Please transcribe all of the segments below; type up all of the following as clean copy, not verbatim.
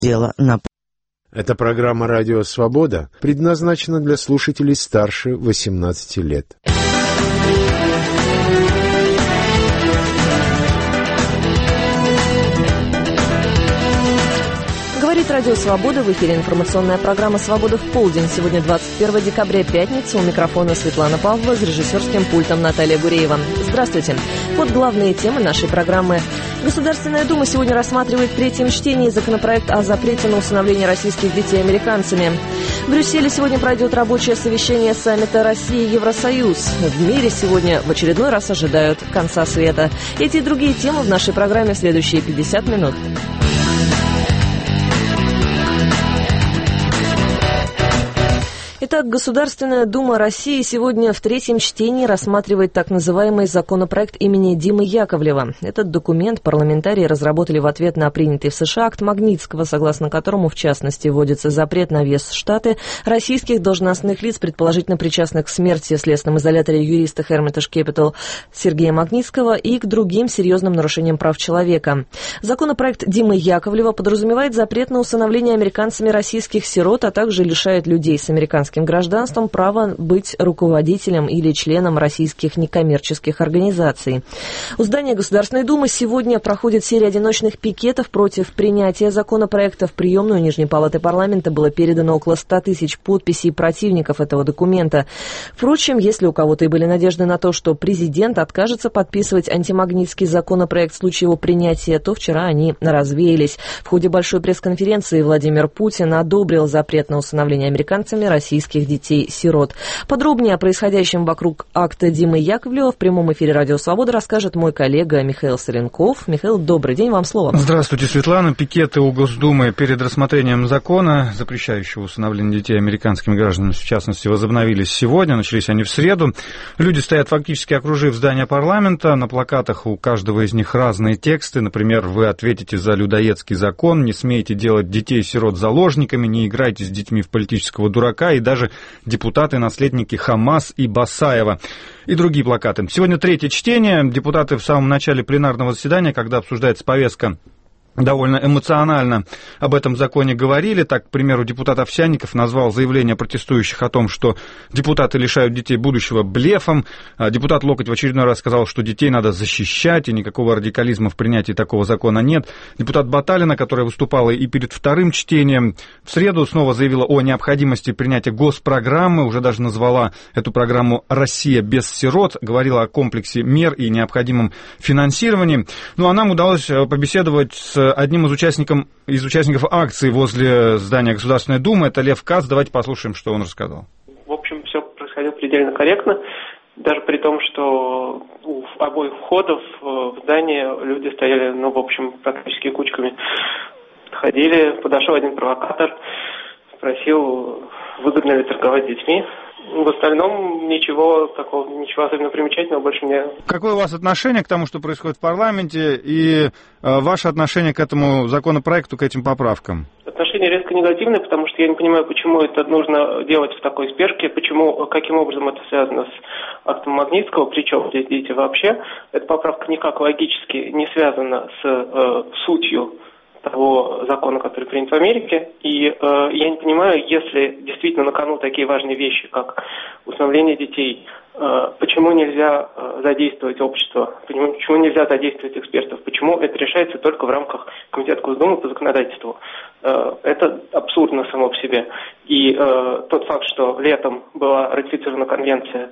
Дело на... Эта программа «Радио Свобода» предназначена для слушателей старше 18 лет. Говорит Радио Свобода, в эфире информационная программа «Свобода в полдень». Сегодня 21 декабря, пятница. У микрофона Светлана Павлова, с режиссерским пультом Наталья Гуреева. Здравствуйте. Вот главные темы нашей программы. Государственная Дума сегодня рассматривает в третьем чтении законопроект о запрете на усыновление российских детей американцами. В Брюсселе сегодня пройдет рабочее совещание саммита Россия-Евросоюз. В мире сегодня в очередной раз ожидают конца света. Эти и другие темы в нашей программе в следующие 50 минут. Итак, Государственная Дума России сегодня в третьем чтении рассматривает так называемый законопроект имени Димы Яковлева. Этот документ парламентарии разработали в ответ на принятый в США акт Магнитского, согласно которому, в частности, вводится запрет на въезд в Штаты российских должностных лиц, предположительно причастных к смерти в следственном изоляторе юриста Hermitage Capital Сергея Магнитского и к другим серьезным нарушениям прав человека. Законопроект Димы Яковлева подразумевает запрет на усыновление американцами российских сирот, а также лишает людей с американским гражданством права быть руководителем или членом российских некоммерческих организаций. У здания Государственной Думы сегодня проходит серия одиночных пикетов против принятия законопроекта. В приемную Нижней Палаты парламента было передано около 100 тысяч подписей противников этого документа. Впрочем, если у кого-то и были надежды на то, что президент откажется подписывать антимагнитский законопроект в случае его принятия, то вчера они развеялись. В ходе большой пресс-конференции Владимир Путин одобрил запрет на усыновление американцами российских детей-сирот. Подробнее о происходящем вокруг акта Димы Яковлева в прямом эфире «Радио Свобода» расскажет мой коллега Михаил Соленков. Михаил, добрый день, вам слово. Здравствуйте, Светлана. Пикеты у Госдумы перед рассмотрением закона, запрещающего усыновление детей американскими гражданами, в частности, возобновились сегодня, начались они в среду. Люди стоят фактически окружив здание парламента. На плакатах у каждого из них разные тексты. Например, вы ответите за людоедский закон, не смеете делать детей-сирот заложниками, не играйте с детьми в политического дурака, и даже депутаты, наследники Хамас и Басаева, и другие плакаты. Сегодня третье чтение. Депутаты в самом начале пленарного заседания, когда обсуждается повестка, довольно эмоционально об этом законе говорили. Так, к примеру, депутат Овсянников назвал заявление протестующих о том, что депутаты лишают детей будущего блефом. Депутат Локоть в очередной раз сказал, что детей надо защищать, и никакого радикализма в принятии такого закона нет. Депутат Баталина, которая выступала и перед вторым чтением, в среду снова заявила о необходимости принятия госпрограммы, уже даже назвала эту программу «Россия без сирот», говорила о комплексе мер и необходимом финансировании. Ну а нам удалось побеседовать с одним из участников акции возле здания Государственной Думы. Это Лев Кац. Давайте послушаем, что он рассказал. В общем, все происходило предельно корректно, даже при том, что у обоих входов в здание люди стояли, в общем, практически кучками. Ходили, подошел один провокатор, спросил, выгодно ли торговать детьми. В остальном ничего такого, ничего особенно примечательного больше не... Какое у вас отношение к тому, что происходит в парламенте, и ваше отношение к этому законопроекту, к этим поправкам? Отношение резко негативное, потому что я не понимаю, почему это нужно делать в такой спешке, каким образом это связано с актом Магнитского, причем здесь дети вообще. Эта поправка никак логически не связана с сутью того закона, который принят в Америке. И я не понимаю, если действительно на кону такие важные вещи, как усыновление детей, почему нельзя задействовать общество, почему нельзя задействовать экспертов, почему это решается только в рамках Комитета Госдумы по законодательству. Это абсурдно само по себе. И тот факт, что летом была ратифицирована конвенция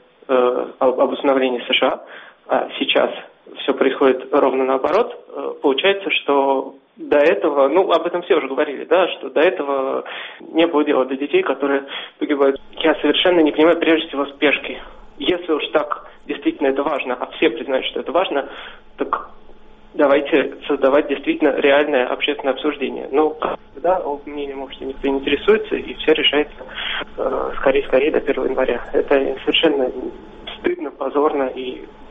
об усыновлении США, а сейчас все происходит ровно наоборот, получается, что до этого, об этом все уже говорили, да, что до этого не было дела до детей, которые погибают. Я совершенно не понимаю, прежде всего, спешки. Если уж так действительно это важно, а все признают, что это важно, так давайте создавать действительно реальное общественное обсуждение. Да, мнением общества никто не интересуется, и все решается скорее до 1 января. Это совершенно стыдно, позорно и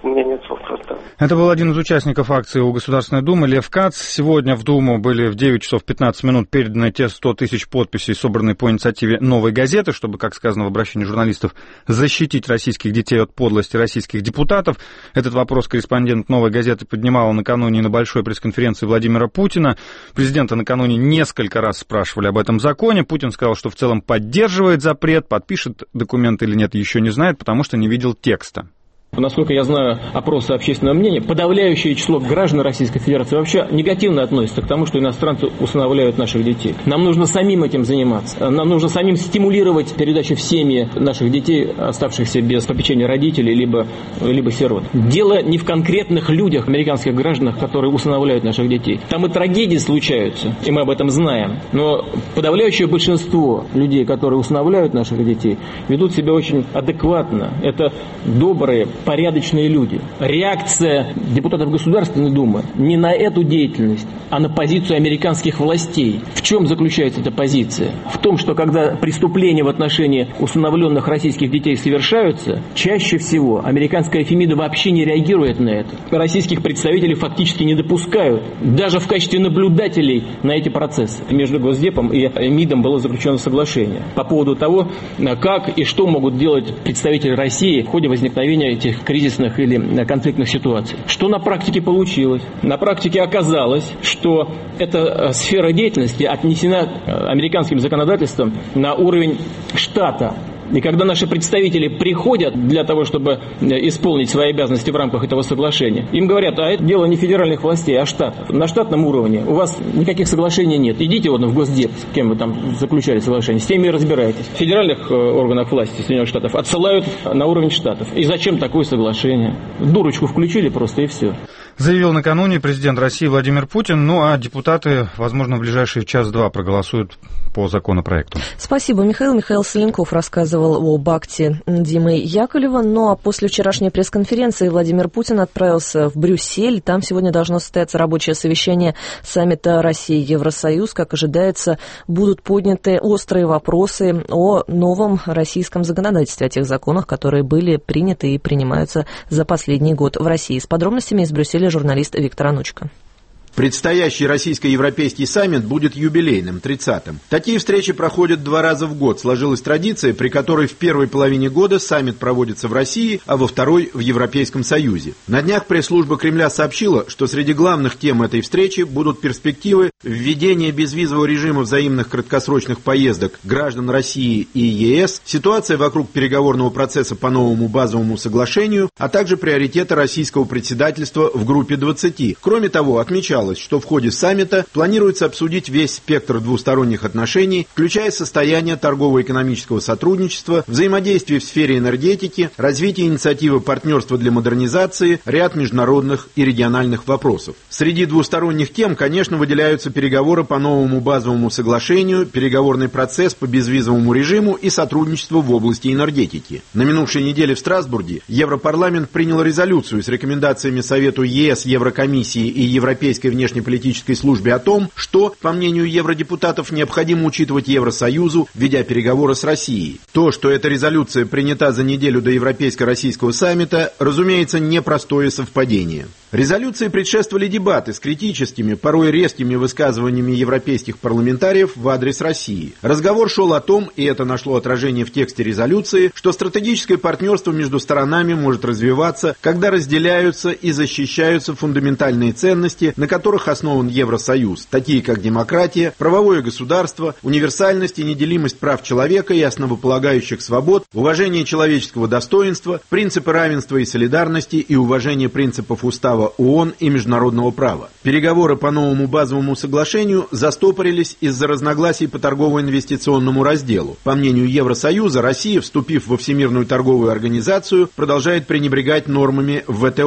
у меня нет слов просто. Это был один из участников акции у Государственной Думы, Лев Кац. Сегодня в Думу были в 9 часов 15 минут переданы те 100 тысяч подписей, собранные по инициативе «Новой газеты», чтобы, как сказано в обращении журналистов, защитить российских детей от подлости российских депутатов. Этот вопрос корреспондент «Новой газеты» поднимал накануне на большой пресс-конференции Владимира Путина. Президента накануне несколько раз спрашивали об этом законе. Путин сказал, что в целом поддерживает запрет, подпишет документ или нет, еще не знает, потому что не видел текста. Насколько я знаю опросы общественного мнения, подавляющее число граждан Российской Федерации вообще негативно относится к тому, что иностранцы усыновляют наших детей. Нам нужно самим этим заниматься. Нам нужно самим стимулировать передачу в семьи наших детей, оставшихся без попечения родителей, либо сирот. Дело не в конкретных людях, американских гражданах, которые усыновляют наших детей. Там и трагедии случаются, и мы об этом знаем. Но подавляющее большинство людей, которые усыновляют наших детей, ведут себя очень адекватно. Это добрые, порядочные люди. Реакция депутатов Государственной Думы не на эту деятельность, а на позицию американских властей. В чем заключается эта позиция? В том, что когда преступления в отношении усыновленных российских детей совершаются, чаще всего американская Фемида вообще не реагирует на это. Российских представителей фактически не допускают. Даже в качестве наблюдателей на эти процессы. Между Госдепом и МИДом было заключено соглашение по поводу того, как и что могут делать представители России в ходе возникновения этих кризисных или конфликтных ситуаций. Что на практике получилось? На практике оказалось, что эта сфера деятельности отнесена американским законодательством на уровень штата. И когда наши представители приходят для того, чтобы исполнить свои обязанности в рамках этого соглашения, им говорят, а это дело не федеральных властей, а штатов. На штатном уровне у вас никаких соглашений нет. Идите в Госдеп, с кем вы там заключали соглашение, с теми и разбирайтесь. В федеральных органах власти Соединенных Штатов отсылают на уровень штатов. И зачем такое соглашение? Дурочку включили просто и все. Заявил накануне президент России Владимир Путин, а депутаты, возможно, в ближайшие час-два проголосуют по законопроекту. Спасибо, Михаил. Михаил Соленков рассказывал об акте Димы Яковлева. А после вчерашней пресс-конференции Владимир Путин отправился в Брюссель. Там сегодня должно состояться рабочее совещание саммита Россия-Евросоюз. Как ожидается, будут подняты острые вопросы о новом российском законодательстве, о тех законах, которые были приняты и принимаются за последний год в России. С подробностями из Брюсселя журналист Виктор Анучко. Предстоящий российско-европейский саммит будет юбилейным, 30-м. Такие встречи проходят 2 раза в год. Сложилась традиция, при которой в первой половине года саммит проводится в России, а во второй – в Европейском Союзе. На днях пресс-служба Кремля сообщила, что среди главных тем этой встречи будут перспективы введения безвизового режима взаимных краткосрочных поездок граждан России и ЕС, ситуация вокруг переговорного процесса по новому базовому соглашению, а также приоритеты российского председательства в группе 20. Кроме того, отмечалось, что в ходе саммита планируется обсудить весь спектр двусторонних отношений, включая состояние торгово-экономического сотрудничества, взаимодействие в сфере энергетики, развитие инициативы партнерства для модернизации, ряд международных и региональных вопросов. Среди двусторонних тем, конечно, выделяются переговоры по новому базовому соглашению, переговорный процесс по безвизовому режиму и сотрудничество в области энергетики. На минувшей неделе в Страсбурге Европарламент принял резолюцию с рекомендациями Совету ЕС, Еврокомиссии и Европейской внешнеполитической службе о том, что, по мнению евродепутатов, необходимо учитывать Евросоюзу, ведя переговоры с Россией. То, что эта резолюция принята за неделю до Европейско-российского саммита, разумеется, непростое совпадение. Резолюции предшествовали дебаты с критическими, порой резкими высказываниями европейских парламентариев в адрес России. Разговор шел о том, и это нашло отражение в тексте резолюции, что стратегическое партнерство между сторонами может развиваться, когда разделяются и защищаются фундаментальные ценности, на которых основан Евросоюз, такие как демократия, правовое государство, универсальность и неделимость прав человека и основополагающих свобод, уважение человеческого достоинства, принципы равенства и солидарности и уважение принципов устава ООН и международного права. Переговоры по новому базовому соглашению застопорились из-за разногласий по торгово-инвестиционному разделу. По мнению Евросоюза, Россия, вступив во Всемирную торговую организацию, продолжает пренебрегать нормами ВТО.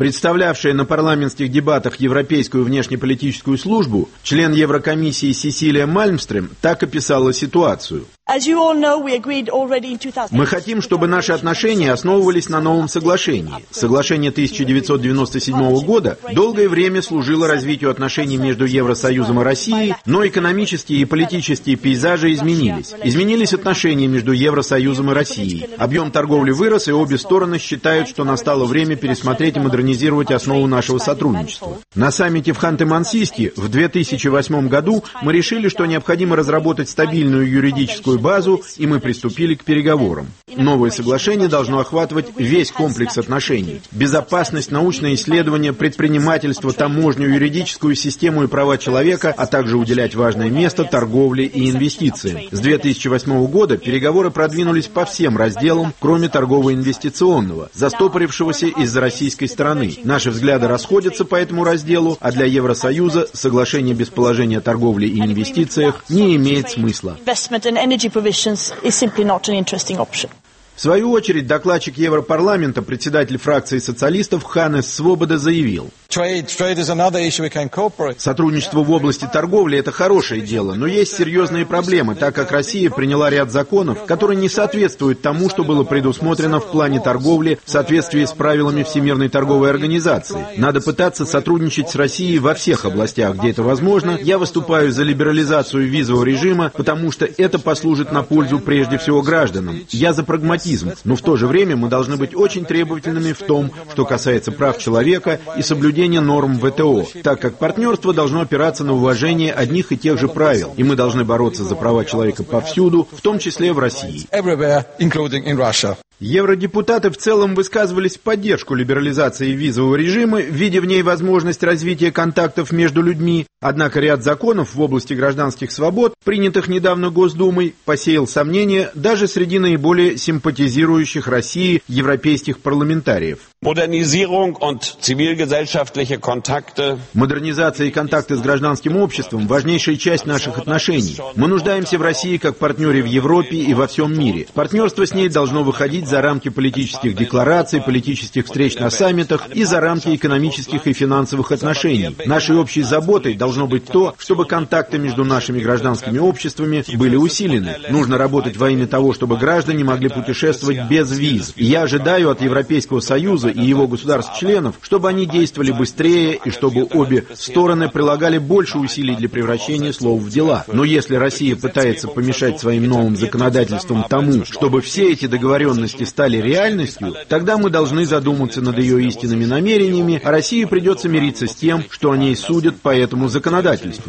Представлявшая на парламентских дебатах Европейскую внешнеполитическую службу, член Еврокомиссии Сесилия Мальмстрём так описала ситуацию. Мы хотим, чтобы наши отношения основывались на новом соглашении. Соглашение 1997 года долгое время служило развитию отношений между Евросоюзом и Россией, но экономические и политические пейзажи изменились. Изменились отношения между Евросоюзом и Россией. Объем торговли вырос, и обе стороны считают, что настало время пересмотреть и модернизировать основу нашего сотрудничества. На саммите в Ханты-Мансийске в 2008 году мы решили, что необходимо разработать стабильную юридическую базу, и мы приступили к переговорам. Новое соглашение должно охватывать весь комплекс отношений. Безопасность, научные исследования, предпринимательство, таможню, юридическую систему и права человека, а также уделять важное место торговле и инвестициям. С 2008 года переговоры продвинулись по всем разделам, кроме торгово-инвестиционного, застопорившегося из-за российской стороны. Наши взгляды расходятся по этому разделу, а для Евросоюза соглашение без положения о торговле и инвестициях не имеет смысла. В свою очередь, докладчик Европарламента, председатель фракции социалистов Ханнес Свобода заявил: сотрудничество в области торговли – это хорошее дело, но есть серьезные проблемы, так как Россия приняла ряд законов, которые не соответствуют тому, что было предусмотрено в плане торговли в соответствии с правилами Всемирной торговой организации. Надо пытаться сотрудничать с Россией во всех областях, где это возможно. Я выступаю за либерализацию визового режима, потому что это послужит на пользу прежде всего гражданам. Я за прагматизм, но в то же время мы должны быть очень требовательными в том, что касается прав человека и соблюдения норм ВТО, так как партнерство должно опираться на уважение одних и тех же правил, и мы должны бороться за права человека повсюду, в том числе в России. Евродепутаты в целом высказывались в поддержку либерализации визового режима, видя в ней возможность развития контактов между людьми. Однако ряд законов в области гражданских свобод, принятых недавно Госдумой, посеял сомнения даже среди наиболее симпатизирующих России европейских парламентариев. Модернизация и контакты с гражданским обществом – важнейшая часть наших отношений. Мы нуждаемся в России как партнере в Европе и во всем мире. Партнерство с ней должно выходить за рамки политических деклараций, политических встреч на саммитах и за рамки экономических и финансовых отношений. Нашей общей заботой должно быть то, чтобы контакты между нашими гражданскими обществами были усилены. Нужно работать во имя того, чтобы граждане могли путешествовать без виз. И я ожидаю от Европейского Союза и его государств-членов, чтобы они действовали быстрее и чтобы обе стороны прилагали больше усилий для превращения слов в дела. Но если Россия пытается помешать своим новым законодательством тому, чтобы все эти договоренности стали реальностью, тогда мы должны задуматься над ее истинными намерениями, а России придется мириться с тем, что о ней судят по этому законодательству.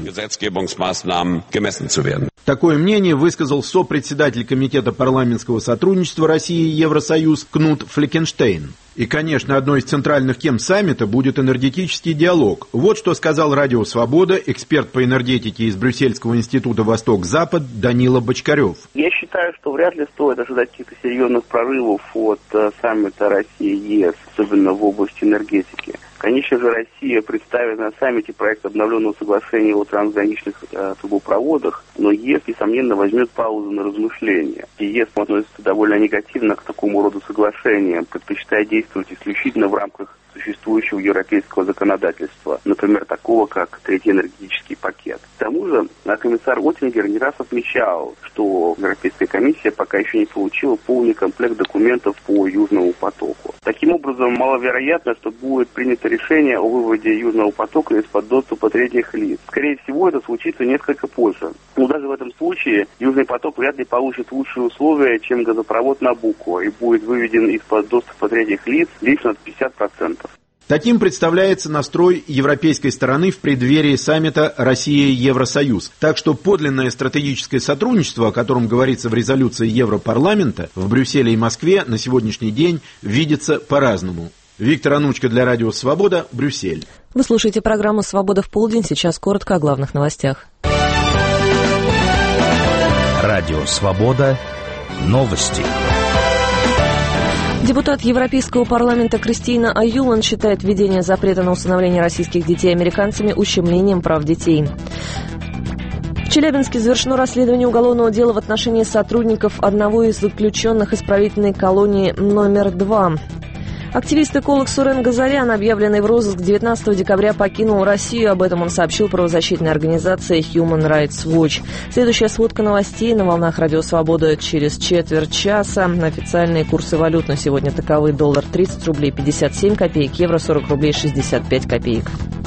Такое мнение высказал сопредседатель Комитета парламентского сотрудничества России и Евросоюз Кнут Флекенштейн. И, конечно, одной из центральных тем саммита будет энергетический диалог. Вот что сказал Радио Свобода эксперт по энергетике из Брюссельского института «Восток-Запад» Данила Бочкарев. Я считаю, что вряд ли стоит ожидать каких-то серьезных прорывов от саммита России-ЕС, особенно в области энергетики. Конечно же, Россия представит на саммите проект обновленного соглашения о трансграничных трубопроводах, но ЕС, несомненно, возьмет паузу на размышления. ЕС относится довольно негативно к такому роду соглашениям, предпочитая действовать исключительно в рамках существующего европейского законодательства, например, такого, как третий энергетический пакет. К тому же, комиссар Оттингер не раз отмечал, что Европейская комиссия пока еще не получила полный комплект документов по Южному потоку. Таким образом, маловероятно, что будет принято решение о выводе Южного потока из-под доступа третьих лиц. Скорее всего, это случится несколько позже. Но даже в этом случае Южный поток вряд ли получит лучшие условия, чем газопровод Набуко, и будет выведен из-под доступа третьих лиц лишь на 50%. Таким представляется настрой европейской стороны в преддверии саммита Россия-Евросоюз. Так что подлинное стратегическое сотрудничество, о котором говорится в резолюции Европарламента, в Брюсселе и Москве на сегодняшний день видится по-разному. Виктор Анучко для Радио Свобода, Брюссель. Вы слушаете программу «Свобода в полдень». Сейчас коротко о главных новостях. Радио Свобода. Новости. Депутат Европейского парламента Кристина Аюлан считает введение запрета на усыновление российских детей американцами ущемлением прав детей. В Челябинске завершено расследование уголовного дела в отношении сотрудников одного из заключенных исправительной колонии номер 2. Активист-эколог Сурен Газарян, объявленный в розыск 19 декабря, покинул Россию. Об этом он сообщил правозащитной организации Human Rights Watch. Следующая сводка новостей на волнах Радио Свобода через четверть часа. Официальные курсы валют на сегодня таковы: доллар 30 рублей 57 копеек, евро 40 рублей 65 копеек.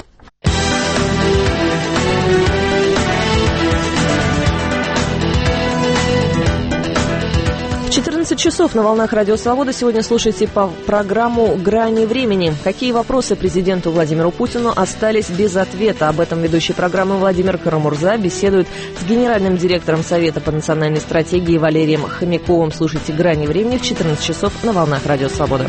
14 часов на волнах Радио Свобода. Сегодня слушайте программу «Грани времени». Какие вопросы президенту Владимиру Путину остались без ответа? Об этом ведущий программы Владимир Карамурза беседует с генеральным директором Совета по национальной стратегии Валерием Хомяковым. Слушайте «Грани времени» в 14 часов на волнах Радио Свобода.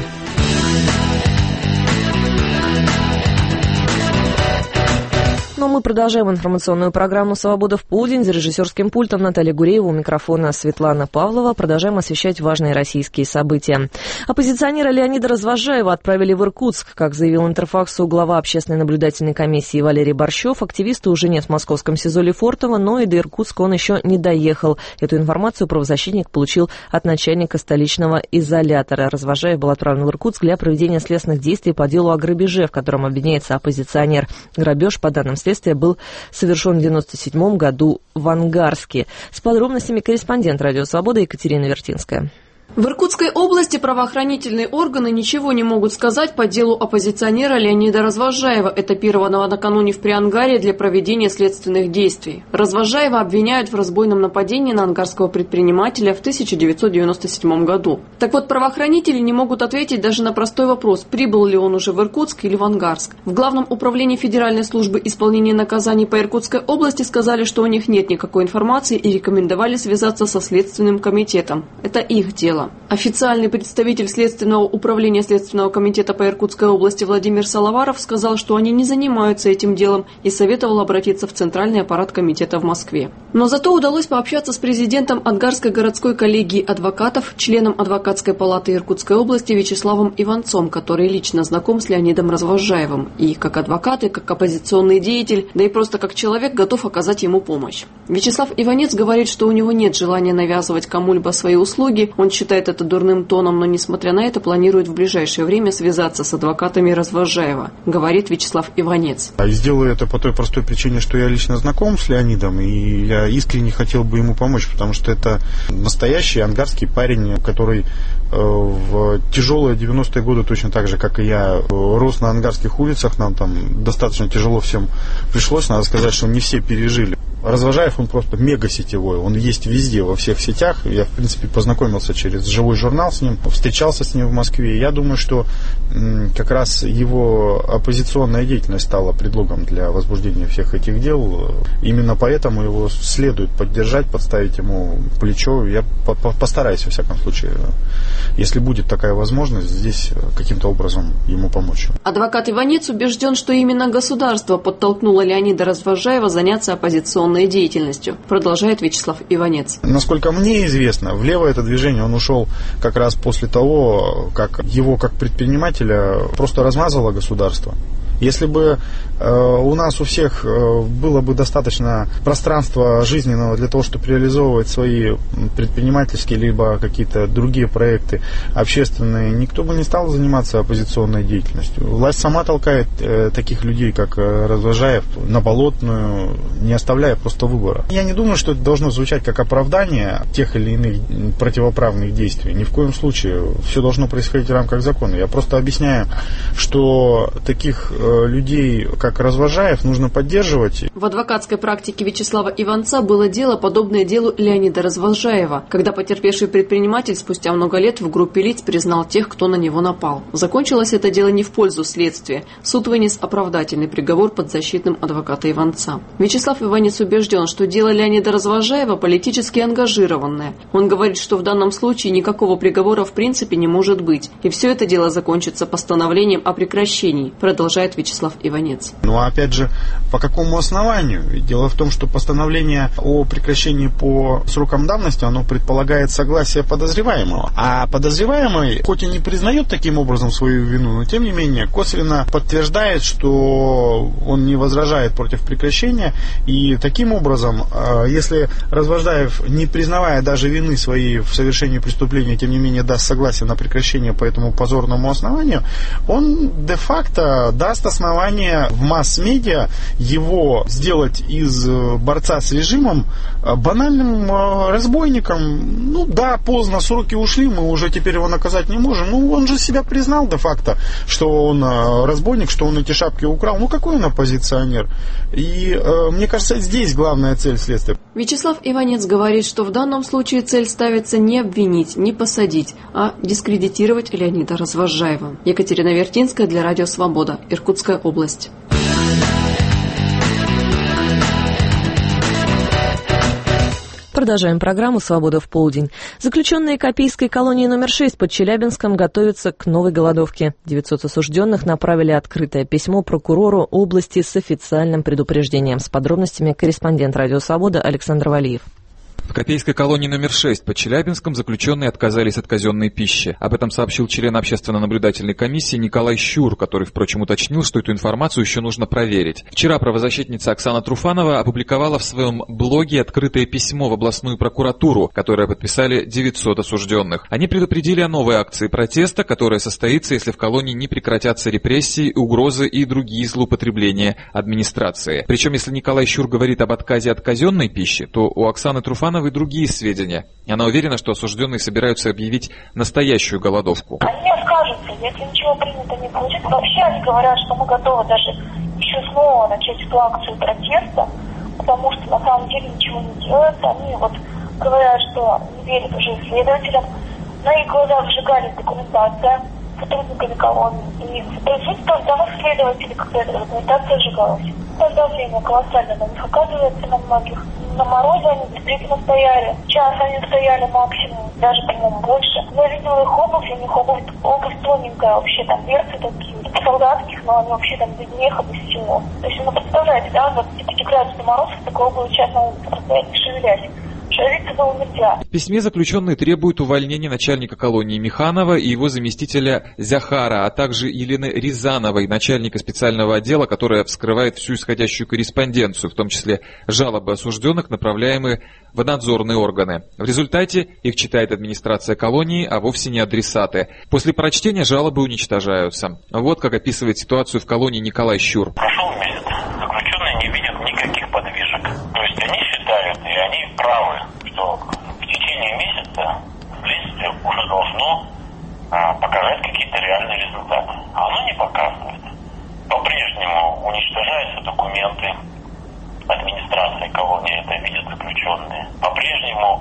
Но мы продолжаем информационную программу «Свобода в полдень». За режиссерским пультом Наталья Гуреева, у микрофона Светлана Павлова. Продолжаем освещать важные российские события. Оппозиционера Леонида Развозжаева отправили в Иркутск. Как заявил Интерфаксу глава общественной наблюдательной комиссии Валерий Борщев, активиста уже нет в московском СИЗО Лефортово, но и до Иркутска он еще не доехал. Эту информацию правозащитник получил от начальника столичного изолятора. Развозжаев был отправлен в Иркутск для проведения следственных действий по делу о грабеже, в котором обвиняется оппозиционер. Грабеж, по данным следствия, был совершен в 1997 году в Ангарске. С подробностями корреспондент Радио Свобода Екатерина Вертинская. В Иркутской области правоохранительные органы ничего не могут сказать по делу оппозиционера Леонида Развозжаева, этапированного накануне в Приангаре для проведения следственных действий. Развозжаева обвиняют в разбойном нападении на ангарского предпринимателя в 1997 году. Так вот, правоохранители не могут ответить даже на простой вопрос, прибыл ли он уже в Иркутск или в Ангарск. В Главном управлении Федеральной службы исполнения наказаний по Иркутской области сказали, что у них нет никакой информации и рекомендовали связаться со Следственным комитетом. Это их дело. Официальный представитель Следственного управления Следственного комитета по Иркутской области Владимир Салаваров сказал, что они не занимаются этим делом и советовал обратиться в Центральный аппарат комитета в Москве. Но зато удалось пообщаться с президентом Ангарской городской коллегии адвокатов, членом адвокатской палаты Иркутской области Вячеславом Иванцом, который лично знаком с Леонидом Развозжаевым и как адвокат, и как оппозиционный деятель, да и просто как человек готов оказать ему помощь. Вячеслав Иванец говорит, что у него нет желания навязывать кому-либо свои услуги, он считает это дурным тоном, но, несмотря на это, планирует в ближайшее время связаться с адвокатами Развозжаева, говорит Вячеслав Иванец. И сделаю это по той простой причине, что я лично знаком с Леонидом, и я искренне хотел бы ему помочь, потому что это настоящий ангарский парень, который в тяжелые 90-е годы, точно так же, как и я, рос на ангарских улицах, нам там достаточно тяжело всем пришлось, надо сказать, что не все пережили. Развозжаев, он просто мега сетевой, он есть везде, во всех сетях. Я, в принципе, познакомился через живой журнал с ним, встречался с ним в Москве. Я думаю, что как раз его оппозиционная деятельность стала предлогом для возбуждения всех этих дел. Именно поэтому его следует поддержать, подставить ему плечо. Я постараюсь, во всяком случае, если будет такая возможность, здесь каким-то образом ему помочь. Адвокат Иванец убежден, что именно государство подтолкнуло Леонида Развозжаева заняться оппозиционной деятельностью, продолжает Вячеслав Иванец. Насколько мне известно, в левое это движение он ушел как раз после того, как его как предпринимателя просто размазало государство. Если бы у нас у всех было бы достаточно пространства жизненного для того, чтобы реализовывать свои предпринимательские либо какие-то другие проекты общественные, никто бы не стал заниматься оппозиционной деятельностью. Власть сама толкает таких людей, как Развозжаев, на болотную, не оставляя просто выбора. Я не думаю, что это должно звучать как оправдание тех или иных противоправных действий. Ни в коем случае. Все должно происходить в рамках закона. Я просто объясняю, что таких людей, как Развозжаев, нужно поддерживать. В адвокатской практике Вячеслава Иванца было дело, подобное делу Леонида Развозжаева, когда потерпевший предприниматель спустя много лет в группе лиц признал тех, кто на него напал. Закончилось это дело не в пользу следствия. Суд вынес оправдательный приговор подзащитным адвоката Иванца. Вячеслав Иванец убежден, что дело Леонида Развозжаева политически ангажированное. Он говорит, что в данном случае никакого приговора в принципе не может быть. И все это дело закончится постановлением о прекращении, продолжает продолжает Вячеслав Иванец. Ну, опять же, по какому основанию? Дело в том, что постановление о прекращении по срокам давности, оно предполагает согласие подозреваемого. А подозреваемый, хоть и не признает таким образом свою вину, но тем не менее косвенно подтверждает, что он не возражает против прекращения. И таким образом, если Развождаев, не признавая даже вины своей в совершении преступления, тем не менее даст согласие на прекращение по этому позорному основанию, он де-факто даст основание в масс-медиа его сделать из борца с режимом банальным разбойником. Ну да, поздно, сроки ушли, мы уже теперь его наказать не можем. Ну, он же себя признал де-факто, что он разбойник, что он эти шапки украл. Ну, какой он оппозиционер? И мне кажется, здесь главная цель следствия. Вячеслав Иванец говорит, что в данном случае цель ставится не обвинить, не посадить, а дискредитировать Леонида Развожаева. Екатерина Вертинская для Радио Свобода, Иркутская область. Продолжаем программу «Свобода в полдень». Заключенные Копейской колонии номер 6 под Челябинском готовятся к новой голодовке. 900 осужденных направили открытое письмо прокурору области с официальным предупреждением. С подробностями корреспондент «Радио Свобода» Александр Валиев. В Копейской колонии номер 6 под Челябинском заключенные отказались от казенной пищи. Об этом сообщил член общественно-наблюдательной комиссии Николай Щур, который, впрочем, уточнил, что эту информацию еще нужно проверить. Вчера правозащитница Оксана Труфанова опубликовала в своем блоге открытое письмо в областную прокуратуру, которое подписали 900 осужденных. Они предупредили о новой акции протеста, которая состоится, если в колонии не прекратятся репрессии, угрозы и другие злоупотребления администрации. Причем, если Николай Щур говорит об отказе от казенной пищи, то у Оксаны Труфановой и другие сведения. Она уверена, что осужденные собираются объявить настоящую голодовку. Они откажутся, если ничего принято не получится. Вообще они говорят, что мы готовы даже еще снова начать эту акцию протеста, потому что на самом деле ничего не делается. Они вот говорят, что не верят уже исследователям. На их глазах сжигались документация сотрудниками колонии. И в присутствии самых исследователей, когда эта документация сжигалась. Давление колоссально на них оказывается, на многих. На морозе они действительно стояли. Час они стояли максимум, даже, по-моему, больше. Я видела их обувь, у них обувь тоненькая, вообще там берцы такие, типа солдатских, но они вообще там без меха, без всего. То есть, представляете, да, 25 градусов мороз, такой был час на улице, просто не шевелясь. В письме заключенные требуют увольнения начальника колонии Миханова и его заместителя Зяхара, а также Елены Рязановой, начальника специального отдела, которая вскрывает всю исходящую корреспонденцию, в том числе жалобы осужденных, направляемые в надзорные органы. В результате их читает администрация колонии, а вовсе не адресаты. После прочтения жалобы уничтожаются. Вот как описывает ситуацию в колонии Николай Щур. Прошел месяц. Заключенные не видят никаких подвижек. То есть они считают, и они правы, что в течение месяца следствие уже должно показать какие-то реальные результаты. А оно не показывает. По-прежнему уничтожаются документы администрации колонии, это видят заключенные. По-прежнему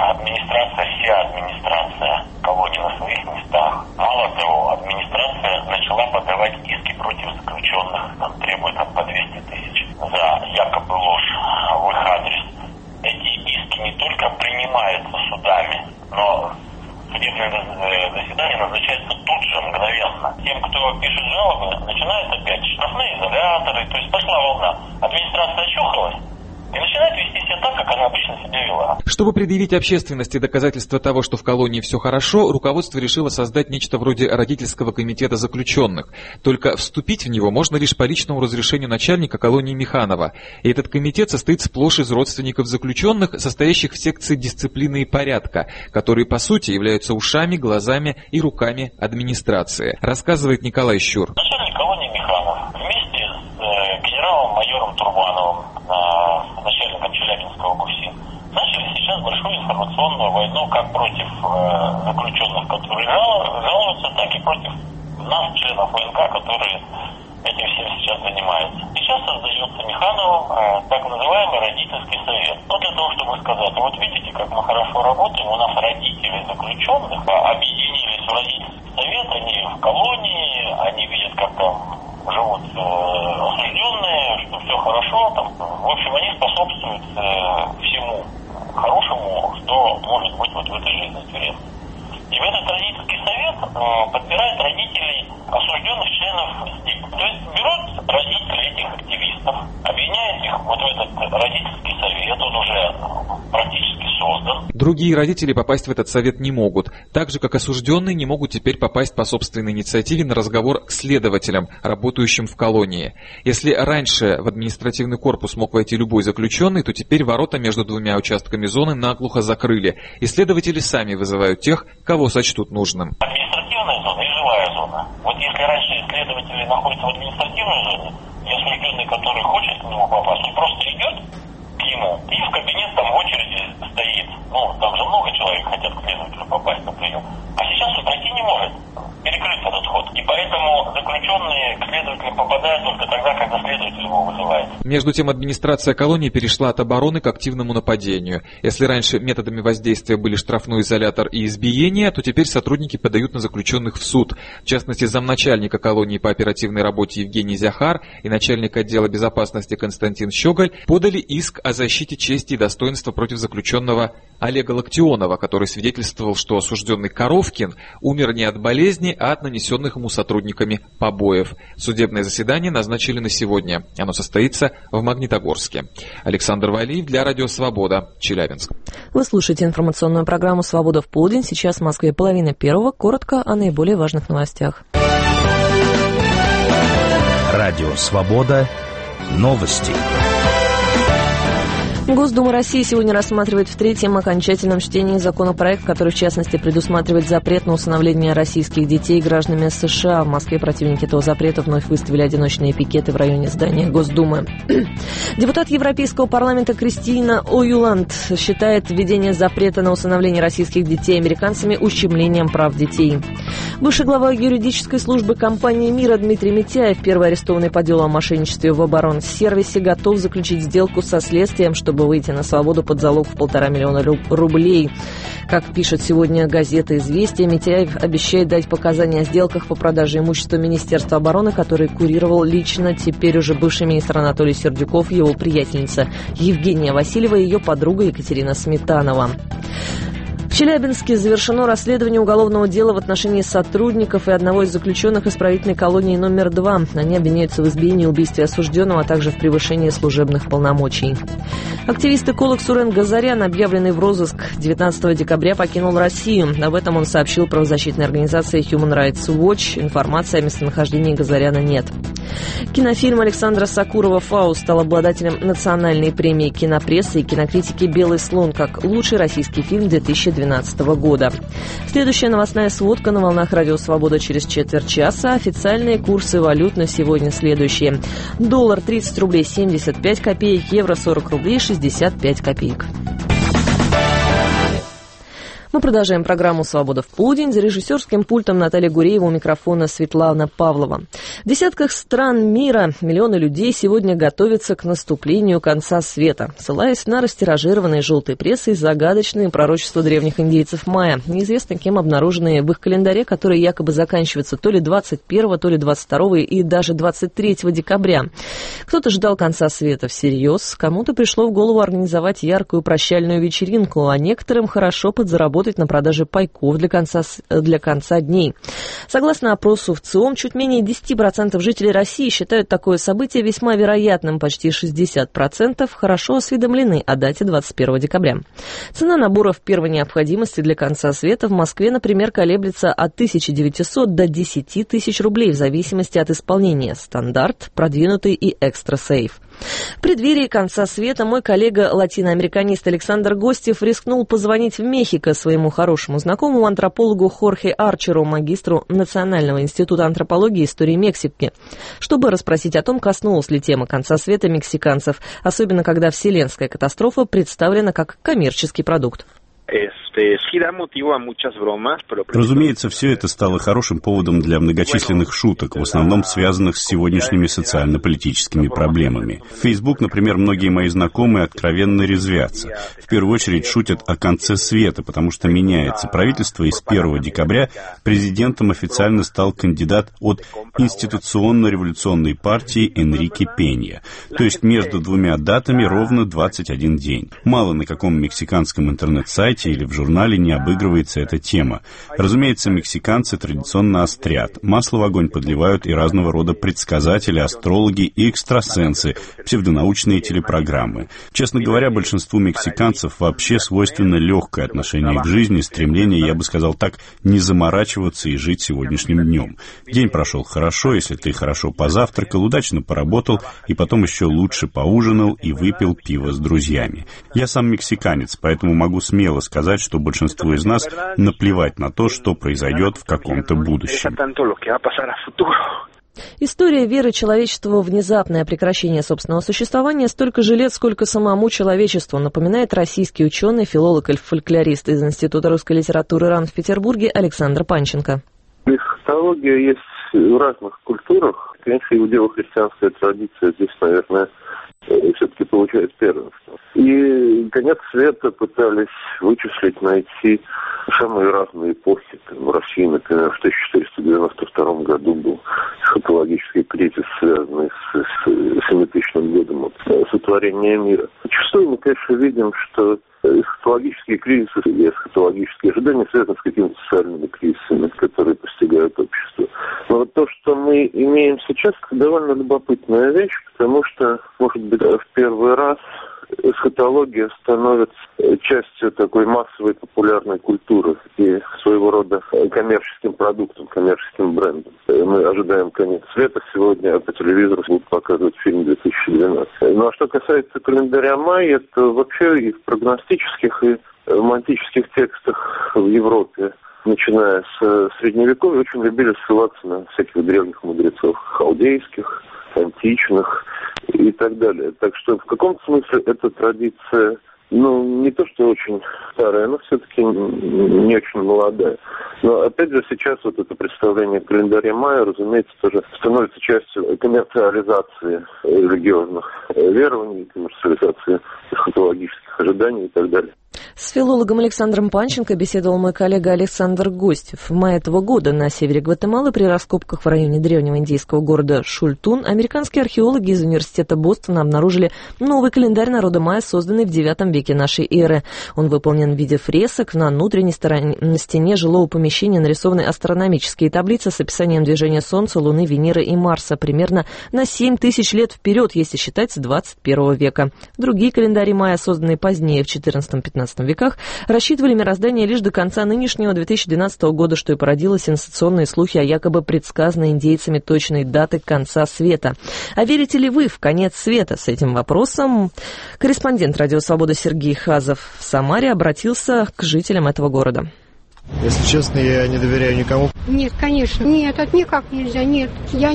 вся администрация колонии на своих местах. Мало того, администрация начала подавать иски против заключенных, требует по 200 тысяч за якобы ложь в их адрес. Эти иски не только принимаются судами, но судебное заседание назначается тут же, мгновенно. Тем, кто пишет жалобы, начинают опять штрафные изоляторы, то есть пошла волна. Администрация очухалась и начинает вести себя так, как она обычно себя вела. Чтобы предъявить общественности доказательства того, что в колонии все хорошо, руководство решило создать нечто вроде родительского комитета заключенных. Только вступить в него можно лишь по личному разрешению начальника колонии Миханова. И этот комитет состоит сплошь из родственников заключенных, состоящих в секции дисциплины и порядка, которые по сути являются ушами, глазами и руками администрации. Рассказывает Николай Щур. Начальник колонии Миханов вместе с генералом-майором Турбановым, начальником Челябинского ГУСИ, начали сейчас большую информационную войну как против заключенных, которые жалуются, так и против нас, членов ВНК, которые этим всем сейчас занимаются. Сейчас создается Михановым так называемый родительский совет. Но для того, чтобы сказать, вот видите, как мы хорошо работаем, у нас родители заключенных объединились в родительский совет, они в колонии, они видят, как там живут осужденные, что все хорошо, там, в общем, они способствуют всему хорошему, что может быть вот в этой жизни тюремной. И в этот родительский совет подбирают родителей осужденных членов СТИК. То есть берут родители этих активистов, обвиняют их вот в этот родительский совет, он уже практически создан. Другие родители попасть в этот совет не могут, так же, как осужденные не могут теперь попасть по собственной инициативе на разговор к следователям, работающим в колонии. Если раньше в административный корпус мог войти любой заключенный, то теперь ворота между двумя участками зоны наглухо закрыли, и следователи сами вызывают тех, кого сочтут нужным. Административная зона и живая зона. Вот если раньше следователи находятся в административной зоне, и осужденный, который хочет к нему попасть, он просто идет к нему и в кабинет там в очереди стоит. Ну, там же много человек хотят к следователю попасть на прием. А сейчас он пройти не может. Перекрыт этот ход. И поэтому заключенные к следователям попадают только тогда, когда следователь его вызывает. Между тем, администрация колонии перешла от обороны к активному нападению. Если раньше методами воздействия были штрафной изолятор и избиение, то теперь сотрудники подают на заключенных в суд. В частности, замначальника колонии по оперативной работе Евгений Зяхар и начальник отдела безопасности Константин Щеголь подали иск о защите чести и достоинства против заключенного Олега Локтионова, который свидетельствовал, что осужденный Коровкин умер не от болезни, а от нанесенных ему сотрудниками побоев. Судебное заседание назначили на сегодня. Оно состоится в Магнитогорске. Александр Валиев для Радио Свобода, Челябинск. Вы слушаете информационную программу «Свобода в полдень». Сейчас в Москве 12:30. Коротко о наиболее важных новостях. Радио Свобода. Новости. Госдума России сегодня рассматривает в третьем окончательном чтении законопроект, который, в частности, предусматривает запрет на усыновление российских детей гражданами США. В Москве противники этого запрета вновь выставили одиночные пикеты в районе здания Госдумы. Депутат Европейского парламента Кристина Оюланд считает введение запрета на усыновление российских детей американцами ущемлением прав детей. Бывший глава юридической службы компании «Мира» Дмитрий Митяев, первый арестованный по делу о мошенничестве в оборонсервисе, готов заключить сделку со следствием, чтобы выйти на свободу под залог в 1,5 миллиона рублей. Как пишет сегодня газета «Известия», Митяев обещает дать показания о сделках по продаже имущества Министерства обороны, который курировал лично теперь уже бывший министр Анатолий Сердюков, его приятельница Евгения Васильева и ее подруга Екатерина Сметанова. В Челябинске завершено расследование уголовного дела в отношении сотрудников и одного из заключенных исправительной колонии номер 2. Они обвиняются в избиении и убийстве осужденного, а также в превышении служебных полномочий. Активист эколог Сурен Газарян, объявленный в розыск 19 декабря, покинул Россию. Об этом он сообщил правозащитной организации Human Rights Watch. Информации о местонахождении Газаряна нет. Кинофильм Александра Сакурова «Фауст» стал обладателем национальной премии кинопрессы и кинокритики «Белый слон» как лучший российский фильм 2012 года. Следующая новостная сводка на волнах Радио Свобода через четверть часа. Официальные курсы валют на сегодня следующие. Доллар 30 рублей 75 копеек, евро 40 рублей 65 копеек. Мы продолжаем программу «Свобода в полдень». За режиссерским пультом Наталья Гуреева, у микрофона Светлана Павлова. В десятках стран мира миллионы людей сегодня готовятся к наступлению конца света, ссылаясь на растиражированные желтой прессой загадочные пророчества древних индейцев майя, неизвестно кем обнаруженные в их календаре, которые якобы заканчиваются то ли 21, то ли 22 и даже 23 декабря. Кто-то ждал конца света всерьез, кому-то пришло в голову организовать яркую прощальную вечеринку, а некоторым хорошо подзаработать на продаже пайков для конца дней. Согласно опросу в ЦИОМ, чуть менее 10% жителей России считают такое событие весьма вероятным. Почти 60% хорошо осведомлены о дате 21 декабря. Цена наборов первой необходимости для конца света в Москве, например, колеблется от 1900 до 10 тысяч рублей в зависимости от исполнения. Стандарт, продвинутый и экстра-сейф. В преддверии конца света мой коллега-латиноамериканист Александр Гостев рискнул позвонить в Мехико своему хорошему знакомому антропологу Хорхе Арчеру, магистру Национального института антропологии и истории Мексики, чтобы расспросить о том, коснулась ли тема конца света мексиканцев, особенно когда вселенская катастрофа представлена как коммерческий продукт. Разумеется, все это стало хорошим поводом для многочисленных шуток, в основном связанных с сегодняшними социально-политическими проблемами. В Facebook, например, многие мои знакомые откровенно резвятся. В первую очередь шутят о конце света, потому что меняется правительство, и с 1 декабря президентом официально стал кандидат от институционно-революционной партии Энрике Пенья. То есть между двумя датами ровно 21 день. Мало на каком мексиканском интернет-сайте или в журнале не обыгрывается эта тема. Разумеется, мексиканцы традиционно острят. Масло в огонь подливают и разного рода предсказатели, астрологи и экстрасенсы, псевдонаучные телепрограммы. Честно говоря, большинству мексиканцев вообще свойственно легкое отношение к жизни, стремление, я бы сказал так, не заморачиваться и жить сегодняшним днем. День прошел хорошо, если ты хорошо позавтракал, удачно поработал и потом еще лучше поужинал и выпил пиво с друзьями. Я сам мексиканец, поэтому могу смело сказать, что большинству из нас наплевать на то, что произойдет в каком-то будущем. История веры человечества во внезапное прекращение собственного существования столько же лет, сколько самому человечеству, напоминает российский ученый, филолог и фольклорист из Института русской литературы РАН в Петербурге Александр Панченко. Эсхатология есть в разных культурах. Конечно, иудео-христианская традиция здесь, наверное, все-таки получает первенство. И конец света пытались вычислить, найти самые разные эпохи. В России, например, в 1492 году был эсхатологический кризис, связанный с 7000 годом от сотворения мира. Зачастую мы, конечно, видим, что эсхатологические кризисы и эсхатологические ожидания связаны с какими-то социальными кризисами, которые постигают общество. Но вот то, что мы имеем сейчас, довольно любопытная вещь, потому что, может быть, в первый раз эсхатология становится частью такой массовой популярной культуры и своего рода коммерческим продуктом, коммерческим брендом. Мы ожидаем конец света сегодня, а по телевизору будут показывать фильм 2012. Ну а что касается календаря майя, то вообще и в прогностических, и в романтических текстах в Европе, начиная с Средневековья, очень любили ссылаться на всяких древних мудрецов, халдейских, античных и так далее. Так что в каком-то смысле эта традиция, не то что очень старая, но все-таки не очень молодая. Но опять же сейчас вот это представление календаря майя, разумеется, тоже становится частью коммерциализации религиозных верований, коммерциализации эсхатологических ожиданий и так далее. С филологом Александром Панченко беседовал мой коллега Александр Гостев. В мае этого года на севере Гватемалы при раскопках в районе древнего индейского города Шультун американские археологи из университета Бостона обнаружили новый календарь народа майя, созданный в IX веке нашей эры. Он выполнен в виде фресок. На внутренней стороне на стене жилого помещения нарисованы астрономические таблицы с описанием движения Солнца, Луны, Венеры и Марса примерно на 7000 лет вперед, если считать с 21 века. Другие календари майя, созданные позднее в XIV-XV веках, рассчитывали мироздание лишь до конца нынешнего 2012 года, что и породило сенсационные слухи о якобы предсказанной индейцами точной даты конца света. А верите ли вы в конец света? С этим вопросом корреспондент «Радио Свобода» Сергей Хазов в Самаре обратился к жителям этого города. Если честно, я не доверяю никому. Нет, конечно. Нет, это никак нельзя. Нет,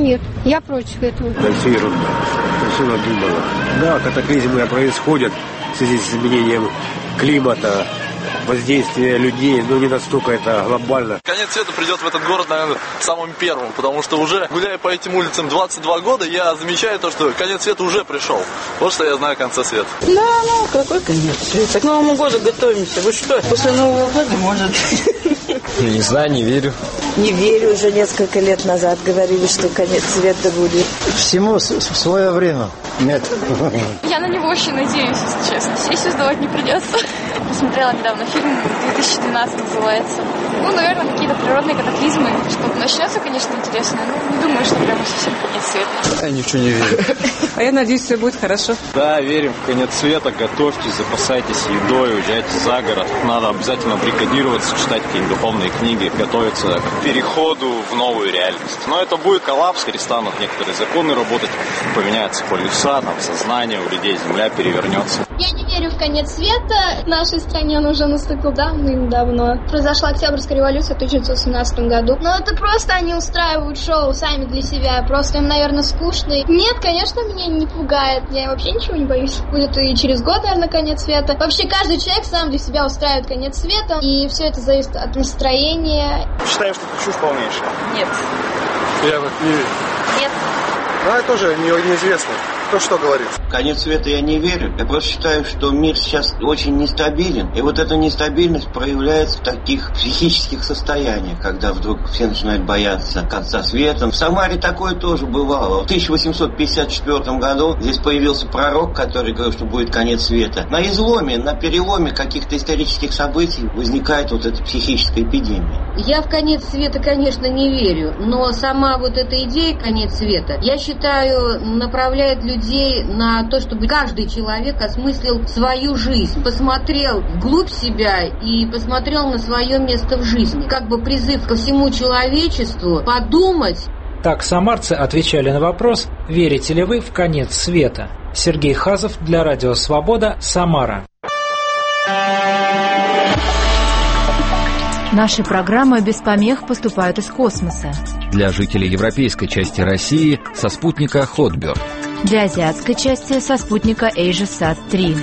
я против этого. Да все ерунда. Все надумано. Да, катаклизмы происходят в связи с изменением климата, воздействие людей, но не настолько это глобально. Конец света придет в этот город, наверное, самым первым, потому что уже, гуляя по этим улицам 22 года, я замечаю то, что конец света уже пришел. Вот что я знаю о конце света. Какой конец света? К Новому году готовимся. Вы что, после Нового года, может? Не знаю, не верю. Не верю, уже несколько лет назад говорили, что конец света будет. Всему в свое время. Нет. Я на него очень надеюсь, если честно. Сессию сдавать не придется. Посмотрела недавно фильм, 2012 называется. Наверное, какие-то природные катаклизмы. Что начнется, конечно, интересно, но не думаю, что прямо совсем конец света. Я ничего не верю. А я надеюсь, все будет хорошо. Да, верим в конец света, готовьтесь, запасайтесь едой, уезжайте за город. Надо обязательно бригадироваться, читать какие-то духовные книги, готовиться к переходу в новую реальность. Но это будет коллапс, перестанут некоторые законы работать, поменяются полюса, сознание у людей, земля перевернется. Я не верю в конец света. В нашей стране он уже наступил давным-давно. Произошла Октябрьская революция в 1917 году. Но это просто они устраивают шоу сами для себя. Просто им, наверное, скучно. Нет, конечно, меня не пугает. Я вообще ничего не боюсь. Будет и через год, наверное, конец света. Вообще каждый человек сам для себя устраивает конец света. И все это зависит от настроения. Считаю, что это чушь полнейшая. Нет. Я вот не верю. Нет. Это тоже неизвестно. Кто что говорит? В конец света я не верю. Я просто считаю, что мир сейчас очень нестабилен. И вот эта нестабильность проявляется в таких психических состояниях, когда вдруг все начинают бояться конца света. В Самаре такое тоже бывало. В 1854 году здесь появился пророк, который говорил, что будет конец света. На изломе, на переломе каких-то исторических событий возникает вот эта психическая эпидемия. Я в конец света, конечно, не верю, но сама вот эта идея конец света, я считаю, направляет людей на то, чтобы каждый человек осмыслил свою жизнь, посмотрел вглубь себя и посмотрел на свое место в жизни. Как бы призыв ко всему человечеству подумать. Так самарцы отвечали на вопрос, верите ли вы в конец света. Сергей Хазов для Радио Свобода, Самара. Наши программы без помех поступают из космоса. Для жителей европейской части России со спутника Hotbird. Для азиатской части со спутника AsiaSat-3.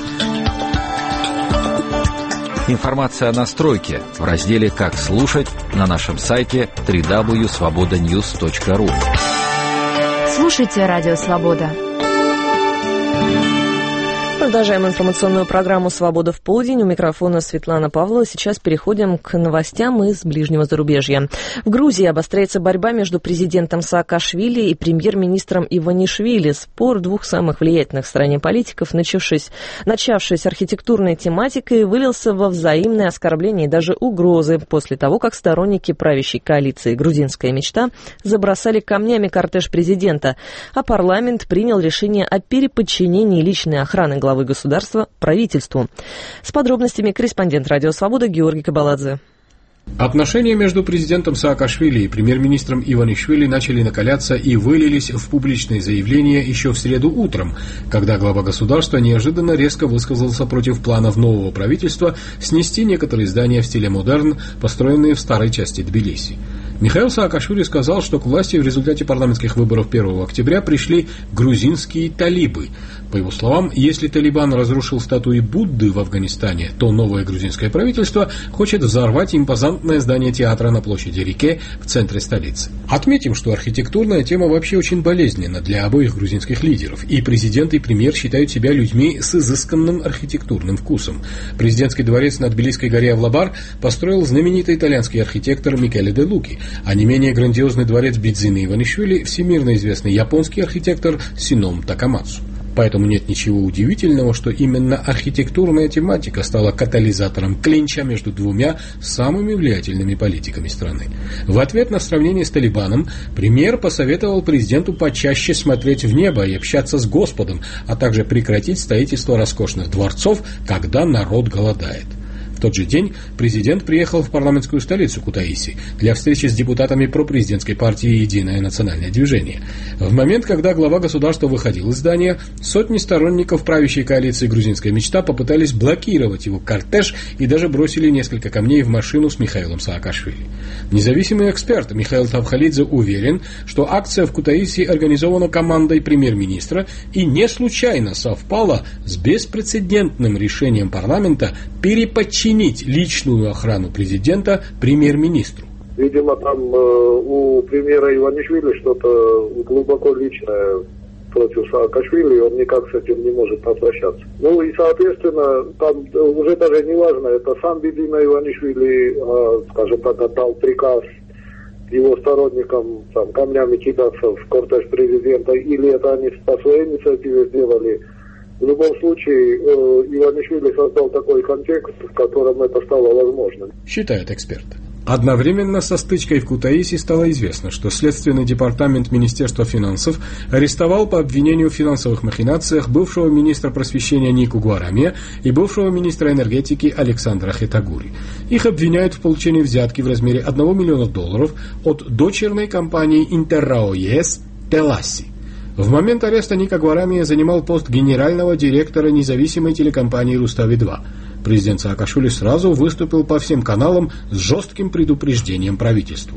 Информация о настройке в разделе «Как слушать» на нашем сайте www.svobodanews.ru. Слушайте Радио Свобода. Продолжаем информационную программу «Свобода в полдень». У микрофона Светлана Павлова. Сейчас переходим к новостям из ближнего зарубежья. В Грузии обостряется борьба между президентом Саакашвили и премьер-министром Иванишвили. Спор двух самых влиятельных в стране политиков, начавшись архитектурной тематикой, вылился во взаимное оскорбление и даже угрозы после того, как сторонники правящей коалиции «Грузинская мечта» забросали камнями кортеж президента, а парламент принял решение о переподчинении личной охраны главы государства правительству. С подробностями корреспондент «Радио Свобода» Георгий Кабаладзе. Отношения между президентом Саакашвили и премьер-министром Иванишвили начали накаляться и вылились в публичные заявления еще в среду утром, когда глава государства неожиданно резко высказался против планов нового правительства снести некоторые здания в стиле модерн, построенные в старой части Тбилиси. Михаил Саакашвили сказал, что к власти в результате парламентских выборов 1 октября пришли грузинские талибы. По его словам, если Талибан разрушил статуи Будды в Афганистане, то новое грузинское правительство хочет взорвать импозантное здание театра на площади Рике в центре столицы. Отметим, что архитектурная тема вообще очень болезненна для обоих грузинских лидеров, и президент и премьер считают себя людьми с изысканным архитектурным вкусом. Президентский дворец на Тбилисской горе Авлабар построил знаменитый итальянский архитектор Микеле де Луки, а не менее грандиозный дворец Бидзины Иванишвили всемирно известный японский архитектор Сином Такамацу. Поэтому нет ничего удивительного, что именно архитектурная тематика стала катализатором клинча между двумя самыми влиятельными политиками страны. В ответ на сравнение с Талибаном премьер посоветовал президенту почаще смотреть в небо и общаться с Господом, а также прекратить строительство роскошных дворцов, когда народ голодает. В тот же день президент приехал в парламентскую столицу Кутаиси для встречи с депутатами пропрезидентской партии «Единое национальное движение». В момент, когда глава государства выходил из здания, сотни сторонников правящей коалиции «Грузинская мечта» попытались блокировать его кортеж и даже бросили несколько камней в машину с Михаилом Саакашвили. Независимый эксперт Михаил Тавхалидзе уверен, что акция в Кутаиси организована командой премьер-министра и не случайно совпала с беспрецедентным решением парламента переподчинить личную охрану президента премьер-министру. Видимо, там у премьера Иванишвили что-то глубоко личное против Саакашвили, и он никак с этим не может попрощаться. Ну и, соответственно, там уже даже не важно, это сам Бидзина Иванишвили, скажем так, отдал приказ его сторонникам там, камнями кидаться в кортеж президента, или это они по своей инициативе сделали. В любом случае, Иванишвили создал такой контекст, в котором это стало возможным. Считает эксперт. Одновременно со стычкой в Кутаиси стало известно, что Следственный департамент Министерства финансов арестовал по обвинению в финансовых махинациях бывшего министра просвещения Нику Гуараме и бывшего министра энергетики Александра Хетагури. Их обвиняют в получении взятки в размере $1 миллиона от дочерной компании Интеррао ЕС Теласи. В момент ареста Ника Гуараме занимал пост генерального директора независимой телекомпании «Рустави-2». Президент Саакашвили сразу выступил по всем каналам с жестким предупреждением правительству.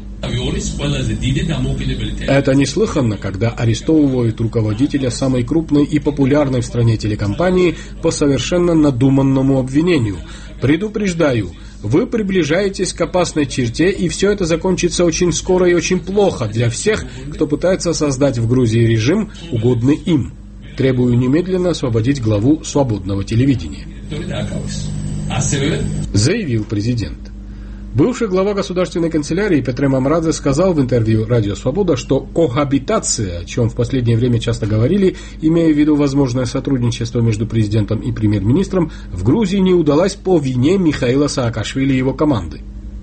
Это неслыханно, когда арестовывают руководителя самой крупной и популярной в стране телекомпании по совершенно надуманному обвинению. Предупреждаю, вы приближаетесь к опасной черте, и все это закончится очень скоро и очень плохо для всех, кто пытается создать в Грузии режим, угодный им. Требую немедленно освободить главу свободного телевидения. Заявил президент. Бывший глава государственной канцелярии Петре Мамрадзе сказал в интервью «Радио Свобода», что кохабитация, о чем в последнее время часто говорили, имея в виду возможное сотрудничество между президентом и премьер-министром, в Грузии не удалась по вине Михаила Саакашвили и его команды.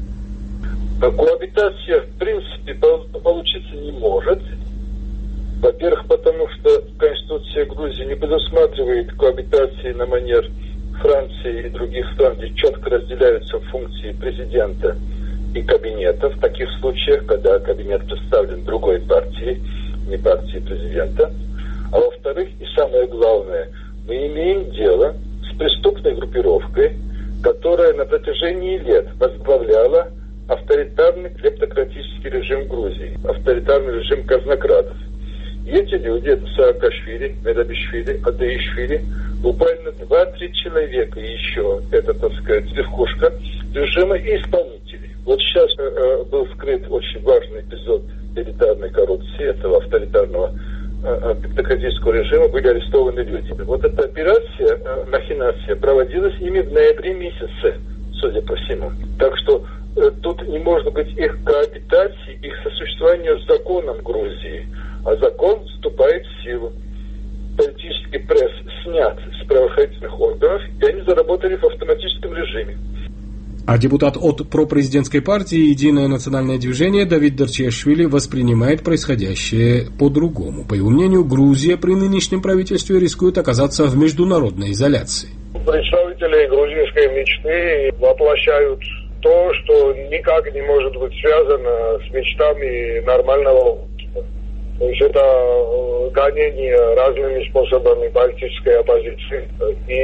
Коабитация, в принципе, получиться не может. Во-первых, потому что Конституция Грузии не предусматривает коабитации на манер Франции и других стран, где четко разделяются функции президента и кабинета в таких случаях, когда кабинет представлен другой партией, не партией президента. А во-вторых, и самое главное, мы имеем дело с преступной группировкой, которая на протяжении лет возглавляла авторитарный клептократический режим Грузии, авторитарный режим казнократов. И эти люди, это Саакашвили, Медабишвили, Адаишвили, буквально 2-3 человека еще, это, так сказать, верхушка режима и исполнители. Вот сейчас был вскрыт очень важный эпизод элитарной коррупции этого авторитарного клептократического режима, были арестованы люди. Вот эта операция, махинация, проводилась ими в ноябре месяце, судя по всему. Так что тут не может быть их коабитации, их сосуществования с законом Грузии. А закон вступает в силу. Политический пресс снят с правоохранительных органов, и они заработали в автоматическом режиме. А депутат от пропрезидентской партии «Единое национальное движение» Давид Дарчиашвили воспринимает происходящее по-другому. По его мнению, Грузия при нынешнем правительстве рискует оказаться в международной изоляции. Представители грузинской мечты воплощают то, что никак не может быть связано с мечтами нормального общества. То есть это гонение разными способами политической оппозиции. И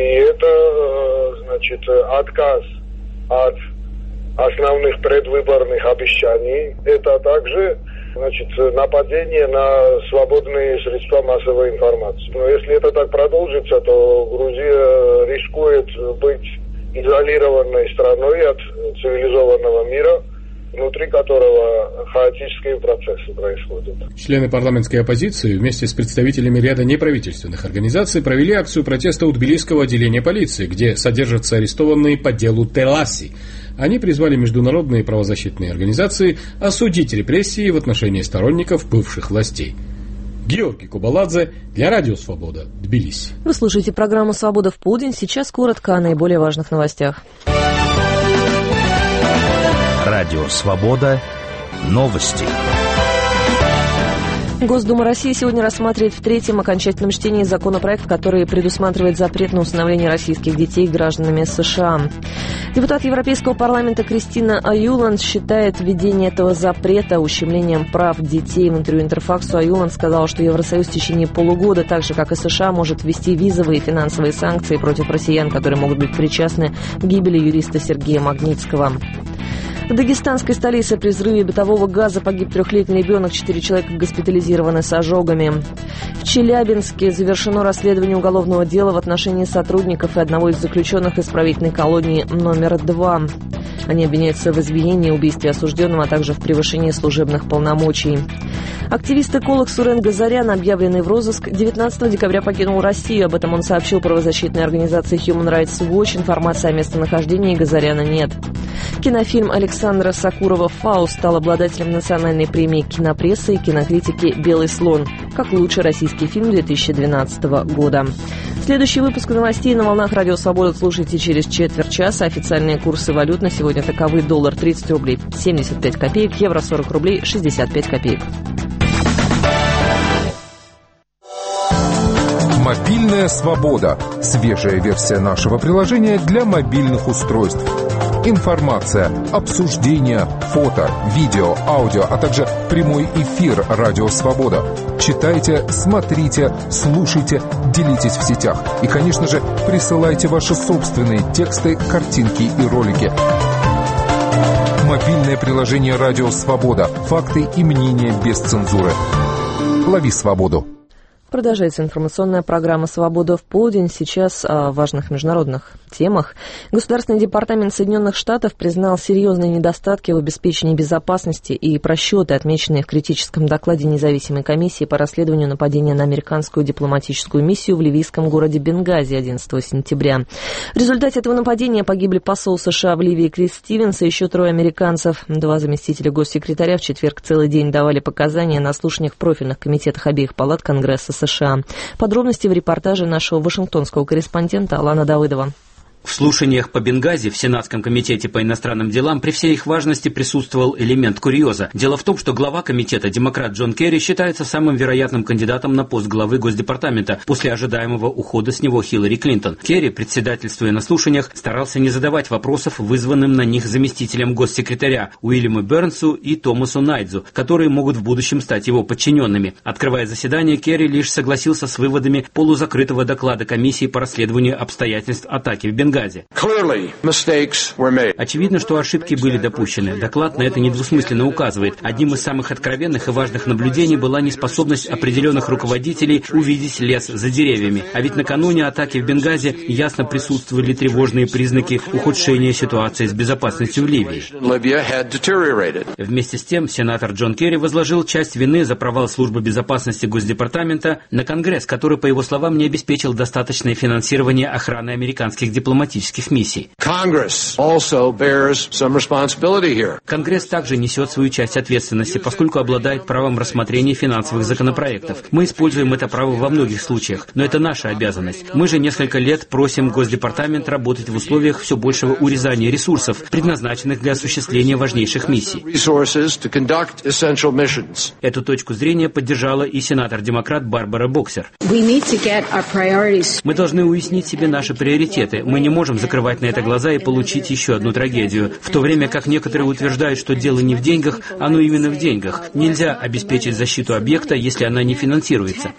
это, значит, отказ от основных предвыборных обещаний. Это также, значит, нападение на свободные средства массовой информации. Но если это так продолжится, то Грузия рискует быть изолированной страной от цивилизованного мира, внутри которого хаотические процессы происходят. Члены парламентской оппозиции вместе с представителями ряда неправительственных организаций провели акцию протеста у Тбилисского отделения полиции, где содержатся арестованные по делу Теласи. Они призвали международные правозащитные организации осудить репрессии в отношении сторонников бывших властей. Георгий Кубаладзе для Радио Свобода, Тбилиси. Вы слушаете программу «Свобода в полдень». Сейчас коротко о наиболее важных новостях. Радио «Свобода». Новости. Госдума России сегодня рассматривает в третьем окончательном чтении законопроект, который предусматривает запрет на усыновление российских детей гражданами США. Депутат Европейского парламента Кристина Аюланд считает введение этого запрета ущемлением прав детей. В интервью Интерфаксу Аюланд сказала, что Евросоюз в течение полугода, так же как и США, может ввести визовые и финансовые санкции против россиян, которые могут быть причастны к гибели юриста Сергея Магнитского. В дагестанской столице при взрыве бытового газа погиб 3-летний ребенок, 4 человека госпитализированы с ожогами. В Челябинске завершено расследование уголовного дела в отношении сотрудников и одного из заключенных исправительной колонии номер 2. Они обвиняются в избиении, убийстве осужденного, а также в превышении служебных полномочий. Активист-эколог Сурен Газарян, объявленный в розыск, 19 декабря покинул Россию. Об этом он сообщил правозащитной организации Human Rights Watch. Информации о местонахождении Газаряна нет. Кинофильм Александра Сакурова «Фауст» стал обладателем национальной премии кинопрессы и кинокритики «Белый слон» как лучший российский фильм 2012 года. Следующий выпуск новостей на волнах Радио Свобода слушайте через четверть часа. Официальные курсы валют на сегодня таковы: доллар 30 рублей 75 копеек, евро 40 рублей 65 копеек. Мобильная свобода. Свежая версия нашего приложения для мобильных устройств. Информация, обсуждения, фото, видео, аудио, а также прямой эфир «Радио Свобода». Читайте, смотрите, слушайте, делитесь в сетях. И, конечно же, присылайте ваши собственные тексты, картинки и ролики. Мобильное приложение «Радио Свобода». Факты и мнения без цензуры. Лови свободу. Продолжается информационная программа «Свобода в полдень». Сейчас о важных международных темах. Государственный департамент Соединенных Штатов признал серьезные недостатки в обеспечении безопасности и просчеты, отмеченные в критическом докладе независимой комиссии по расследованию нападения на американскую дипломатическую миссию в ливийском городе Бенгази 11 сентября. В результате этого нападения погибли посол США в Ливии Крис Стивенс и еще 3 американцев. 2 заместителя госсекретаря в четверг целый день давали показания на слушаниях в профильных комитетах обеих палат Конгресса США. Подробности в репортаже нашего вашингтонского корреспондента Алана Давыдова. В слушаниях по Бенгази в Сенатском комитете по иностранным делам при всей их важности присутствовал элемент курьеза. Дело в том, что глава комитета, демократ Джон Керри, считается самым вероятным кандидатом на пост главы Госдепартамента после ожидаемого ухода с него Хиллари Клинтон. Керри, председательствуя на слушаниях, старался не задавать вопросов, вызванным на них заместителям госсекретаря Уильяму Бернсу и Томасу Найдзу, которые могут в будущем стать его подчиненными. Открывая заседание, Керри лишь согласился с выводами полузакрытого доклада комиссии по расследованию обстоятельств атаки в Бенгази. Очевидно, что ошибки были допущены. Доклад на это недвусмысленно указывает. Одним из самых откровенных и важных наблюдений была неспособность определенных руководителей увидеть лес за деревьями. А ведь накануне атаки в Бенгази ясно присутствовали тревожные признаки ухудшения ситуации с безопасностью в Ливии. Вместе с тем, сенатор Джон Керри возложил часть вины за провал службы безопасности Госдепартамента на Конгресс, который, по его словам, не обеспечил достаточное финансирование охраны американских дипломатических миссий. Конгресс также несет свою часть ответственности, поскольку обладает правом рассмотрения финансовых законопроектов. Мы используем это право во многих случаях, но это наша обязанность. Мы же несколько лет просим Госдепартамент работать в условиях все большего урезания ресурсов, предназначенных для осуществления важнейших миссий. Эту точку зрения поддержала и сенатор-демократ Барбара Боксер. Мы должны уяснить себе наши приоритеты. Мы не можем закрывать на это глаза и получить еще одну трагедию. В то время как некоторые утверждают, что дело не в деньгах, оно именно в деньгах. Нельзя обеспечить защиту объекта, если она не финансируется.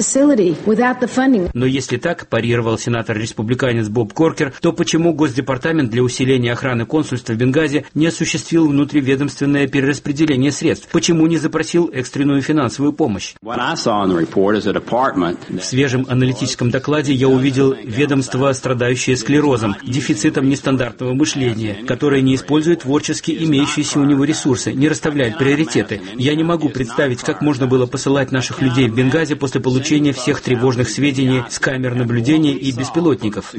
Но если так, парировал сенатор-республиканец Боб Коркер, то почему Госдепартамент для усиления охраны консульства в Бенгази не осуществил внутриведомственное перераспределение средств? Почему не запросил экстренную финансовую помощь? В свежем аналитическом докладе я увидел ведомство, страдающее склерозом, дефицитом нестандартного мышления, которое не использует творчески имеющиеся у него ресурсы, не расставляет приоритеты. Я не могу представить, как можно было посылать наших людей в Бенгази после получения всех тревожных сведений с камер наблюдения и беспилотников.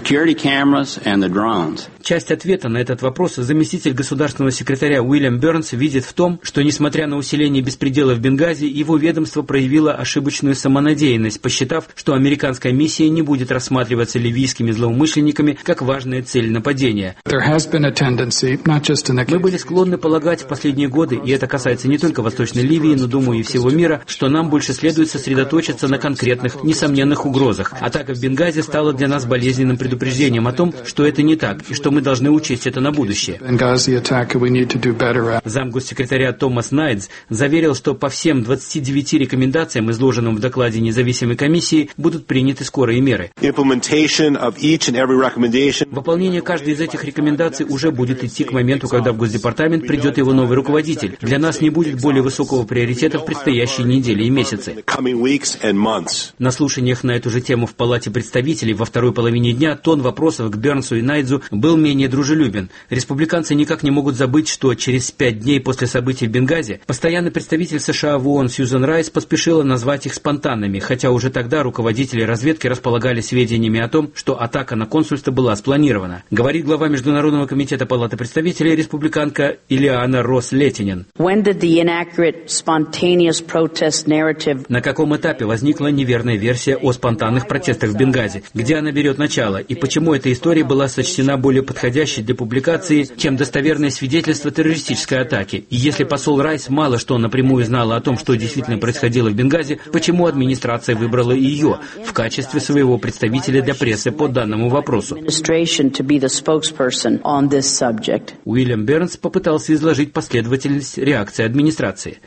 Часть ответа на этот вопрос заместитель государственного секретаря Уильям Бернс видит в том, что, несмотря на усиление беспредела в Бенгази, его ведомство проявило ошибочную самонадеянность, посчитав, что американская миссия не будет рассматриваться ливийскими злоумышленниками как важная цель нападения. Мы были склонны полагать в последние годы, и это касается не только Восточной Ливии, но, думаю, и всего мира, что нам больше следует сосредоточиться на конкретных, несомненных угрозах. Атака в Бенгази стала для нас болезненным предупреждением о том, что это не так, и что мы должны учесть это на будущее. Замгоссекретаря Томас Найдз заверил, что по всем 29 рекомендациям, изложенным в докладе независимой комиссии, будут приняты скорые меры. Выполнение каждой из этих рекомендаций уже будет идти к моменту, когда в Госдепартамент придет его новый руководитель. Для нас не будет более высокого приоритета в предстоящие недели и месяцы. На слушаниях на эту же тему в Палате представителей во второй половине дня тон вопросов к Бернсу и Найдзу был менее дружелюбен. Республиканцы никак не могут забыть, что через 5 дней после событий в Бенгази постоянный представитель США в ООН Сьюзан Райс поспешила назвать их спонтанными, хотя уже тогда руководители разведки располагали сведениями о том, что атака на консульство была спланирована. Говорит глава Международного комитета Палаты представителей республиканка Ильяна Росс-Летинен. На каком этапе возникла неверная версия о спонтанных протестах в Бенгази? Где она берет начало? И почему эта история была сочтена более подходящей для публикации, чем достоверное свидетельство террористической атаки? И если посол Райс мало что напрямую знала о том, что действительно происходило в Бенгази, почему администрация выбрала ее в качестве своего представителя для прессы по данному вопросу? Уильям Бернс попытался изложить последовательность реакции администрации.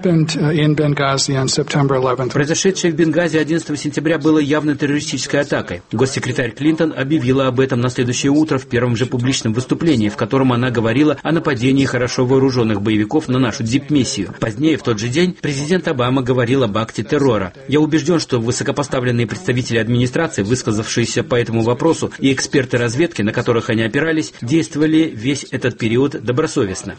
Произошедшее в Бенгази 11 сентября было явной террористической атакой. Госсекретарь Клинтон объявила об этом на следующее утро в первом же публичном выступлении, в котором она говорила о нападении хорошо вооруженных боевиков на нашу дипмиссию. Позднее, в тот же день, президент Обама говорил об акте террора. Я убежден, что высокопоставленные представители администрации, высказавшиеся по этому вопросу, и эксперты разведки, на которых они опирались, действовали весь этот период добросовестно.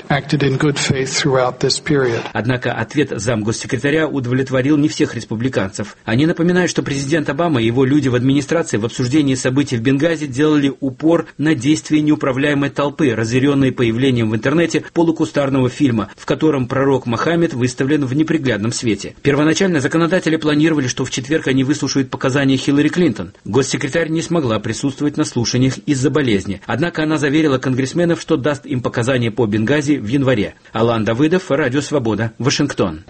Однако ответ замгоссекретаря удовлетворил не всех республиканцев. Они напоминают, что президент Обама и его люди в администрации в обсуждении событий в Бенгази делали упор на действия неуправляемой толпы, разъяренной появлением в интернете полукустарного фильма, в котором пророк Мохаммед выставлен в неприглядном свете. Первоначально законодатели планировали, что в четверг они выслушают показания Хиллари Клинтон. Госсекретарь не смогла присутствовать на слушаниях из-за болезни. Однако она заверила конгрессменов, что даст им показания по Бенгази в январе. Алан Давыдов, Радио Свобода, Вашингтон.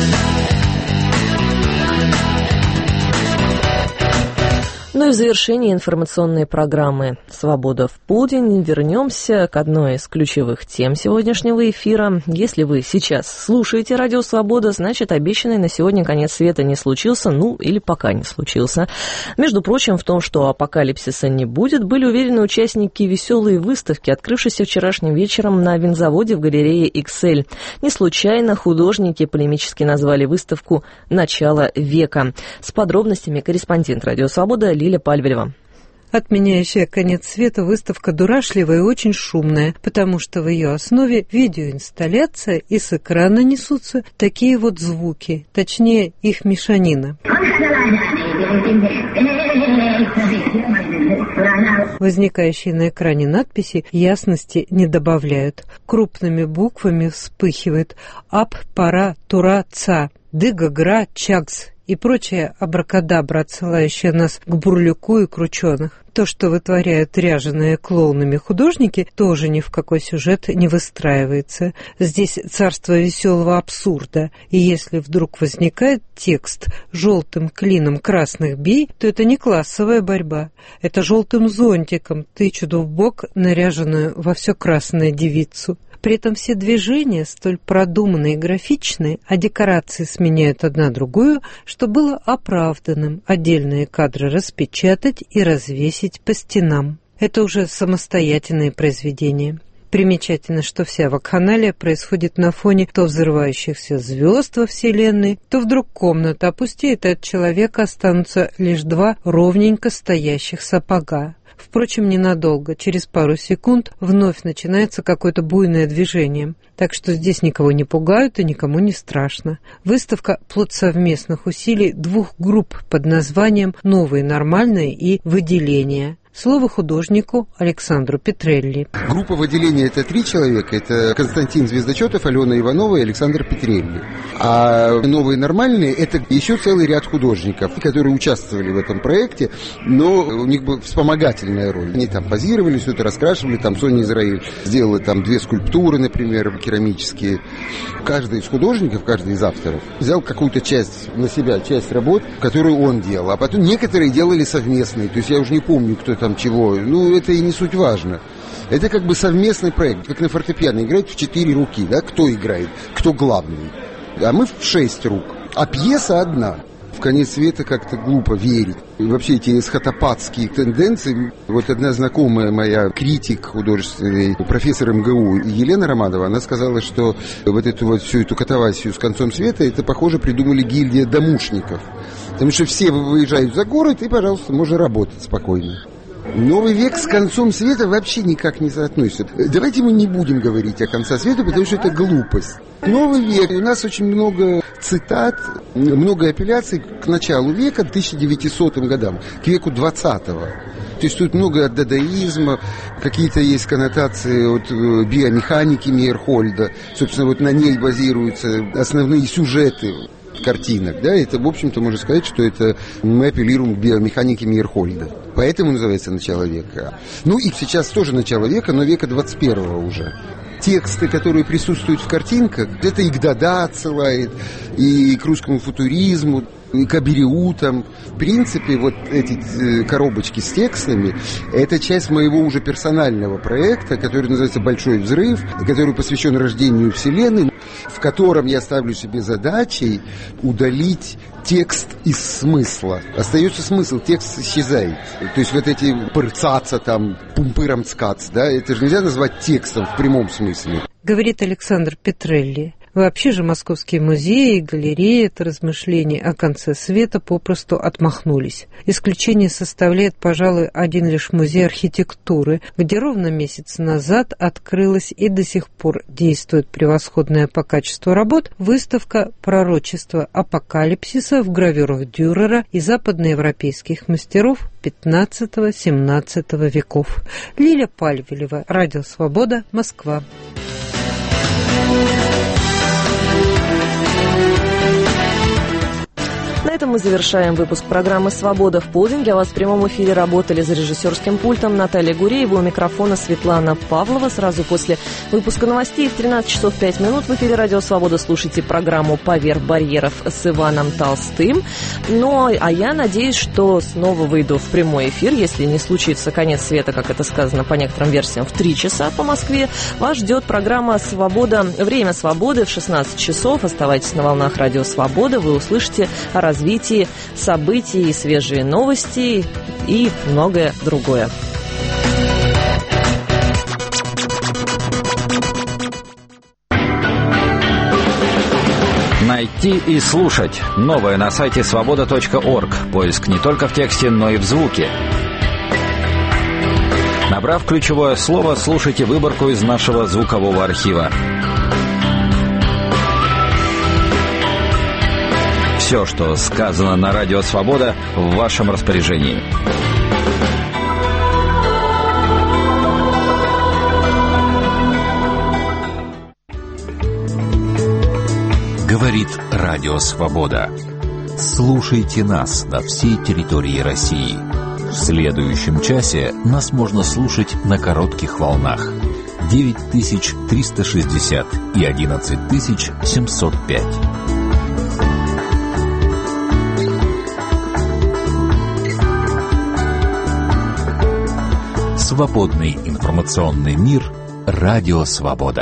Ну и в завершении информационной программы «Свобода в полдень» вернемся к одной из ключевых тем сегодняшнего эфира. Если вы сейчас слушаете «Радио Свобода», значит, обещанный на сегодня конец света не случился, ну или пока не случился. Между прочим, в том, что апокалипсиса не будет, были уверены участники веселой выставки, открывшейся вчерашним вечером на винзаводе в галерее «Иксель». Не случайно художники полемически назвали выставку «Начало века». С подробностями корреспондент «Радио Свобода» Лиля Пальвелева. Отменяющая конец света выставка дурашливая и очень шумная, потому что в ее основе видеоинсталляция, и с экрана несутся такие вот звуки, точнее их мешанина. Возникающие на экране надписи ясности не добавляют. Крупными буквами вспыхивает «Ап, пара, тура, ца», «Дыга, гра, чакс» и прочая абракадабра, отсылающая нас к Бурлюку и Крученых. То, что вытворяют ряженые клоунами художники, тоже ни в какой сюжет не выстраивается. Здесь царство веселого абсурда, и если вдруг возникает текст «желтым клином красных бей», то это не классовая борьба. Это желтым зонтиком тычут в бок наряженную во все красное девицу. При этом все движения столь продуманные и графичные, а декорации сменяют одна другую, что было оправданным отдельные кадры распечатать и развесить по стенам. Это уже самостоятельные произведения. Примечательно, что вся вакханалия происходит на фоне то взрывающихся звезд во Вселенной, то вдруг комната опустеет, и от человека останутся лишь два ровненько стоящих сапога. Впрочем, ненадолго, через пару секунд вновь начинается какое-то буйное движение. Так что здесь никого не пугают и никому не страшно. Выставка – плод совместных усилий двух групп под названием «Новые нормальные» и «Выделение». Слово художнику Александру Петрелли. Группа выделения – это 3 человека. Это Константин Звездочетов, Алена Иванова и Александр Петрелли. А новые нормальные – это еще целый ряд художников, которые участвовали в этом проекте, но у них была вспомогательная роль. Они там позировали, все это раскрашивали. Там Соня Израиль сделала там 2 скульптуры, например, керамические. Каждый из художников, каждый из авторов взял какую-то часть на себя, часть работ, которую он делал. А потом некоторые делали совместные. То есть я уже не помню, кто там чего, ну это и не суть важно. Это как бы совместный проект, как на фортепиано играть в 4 руки, да, кто играет, кто главный. А мы в 6 рук, а пьеса одна. В конец света как-то глупо верить. И вообще эти эсхатопатские тенденции. Вот одна знакомая моя, критик художественный, профессор МГУ Елена Романова, она сказала, что вот эту вот всю эту катавасию с концом света, это, похоже, придумали гильдия домушников. Потому что все выезжают за город, и, пожалуйста, можно работать спокойно. Новый век с концом света вообще никак не соотносится. Давайте мы не будем говорить о конце света, потому что это глупость. Новый век. У нас очень много цитат, много апелляций к началу века, 1900 годам, к веку 20-го. То есть тут много от дадаизма, какие-то есть коннотации от биомеханики Мейерхольда. Собственно, вот на ней базируются основные сюжеты картинок, да, это, в общем-то, можно сказать, что это мы апеллируем к биомеханике Мейерхольда. Поэтому называется «Начало века». Ну и сейчас тоже «Начало века», но века 21-го уже. Тексты, которые присутствуют в картинках, это и к Дада отсылает, и к русскому футуризму. к абериутам. В принципе, вот эти коробочки с текстами – это часть моего уже персонального проекта, который называется «Большой взрыв», который посвящен рождению Вселенной, в котором я ставлю себе задачей удалить текст из смысла. Остается смысл, текст исчезает. То есть вот эти пырцаца, там, пумпырамцкац, да, это же нельзя назвать текстом в прямом смысле. Говорит Александр Петрелли. Вообще же московские музеи и галереи от размышлений о конце света попросту отмахнулись. Исключение составляет, пожалуй, один лишь музей архитектуры, где ровно месяц назад открылась и до сих пор действует превосходная по качеству работ выставка «Пророчество апокалипсиса» в гравюрах Дюрера и западноевропейских мастеров XV-XVII веков. Лиля Пальвелева, Радио Свобода, Москва. На этом мы завершаем выпуск программы «Свобода в полдень». Для вас в прямом эфире работали за режиссерским пультом Наталья Гуреева, у микрофона Светлана Павлова. Сразу после выпуска новостей в 13 часов 5 минут в эфире «Радио Свобода» слушайте программу «Поверх барьеров» с Иваном Толстым. А я надеюсь, что снова выйду в прямой эфир, если не случится конец света, как это сказано по некоторым версиям, в 3 часа по Москве. Вас ждет программа «Свобода. Время свободы» в 16 часов. Оставайтесь на волнах «Радио Свобода». Вы услышите о развитии событий, свежие новости и многое другое. Найти и слушать. Новое на сайте свобода.орг. Поиск не только в тексте, но и в звуке. Набрав ключевое слово, слушайте выборку из нашего звукового архива. Все, что сказано на Радио Свобода, в вашем распоряжении. Говорит Радио Свобода. Слушайте нас на всей территории России. В следующем часе нас можно слушать на коротких волнах. 9360 и 11705. Свободный информационный мир. Радио Свобода.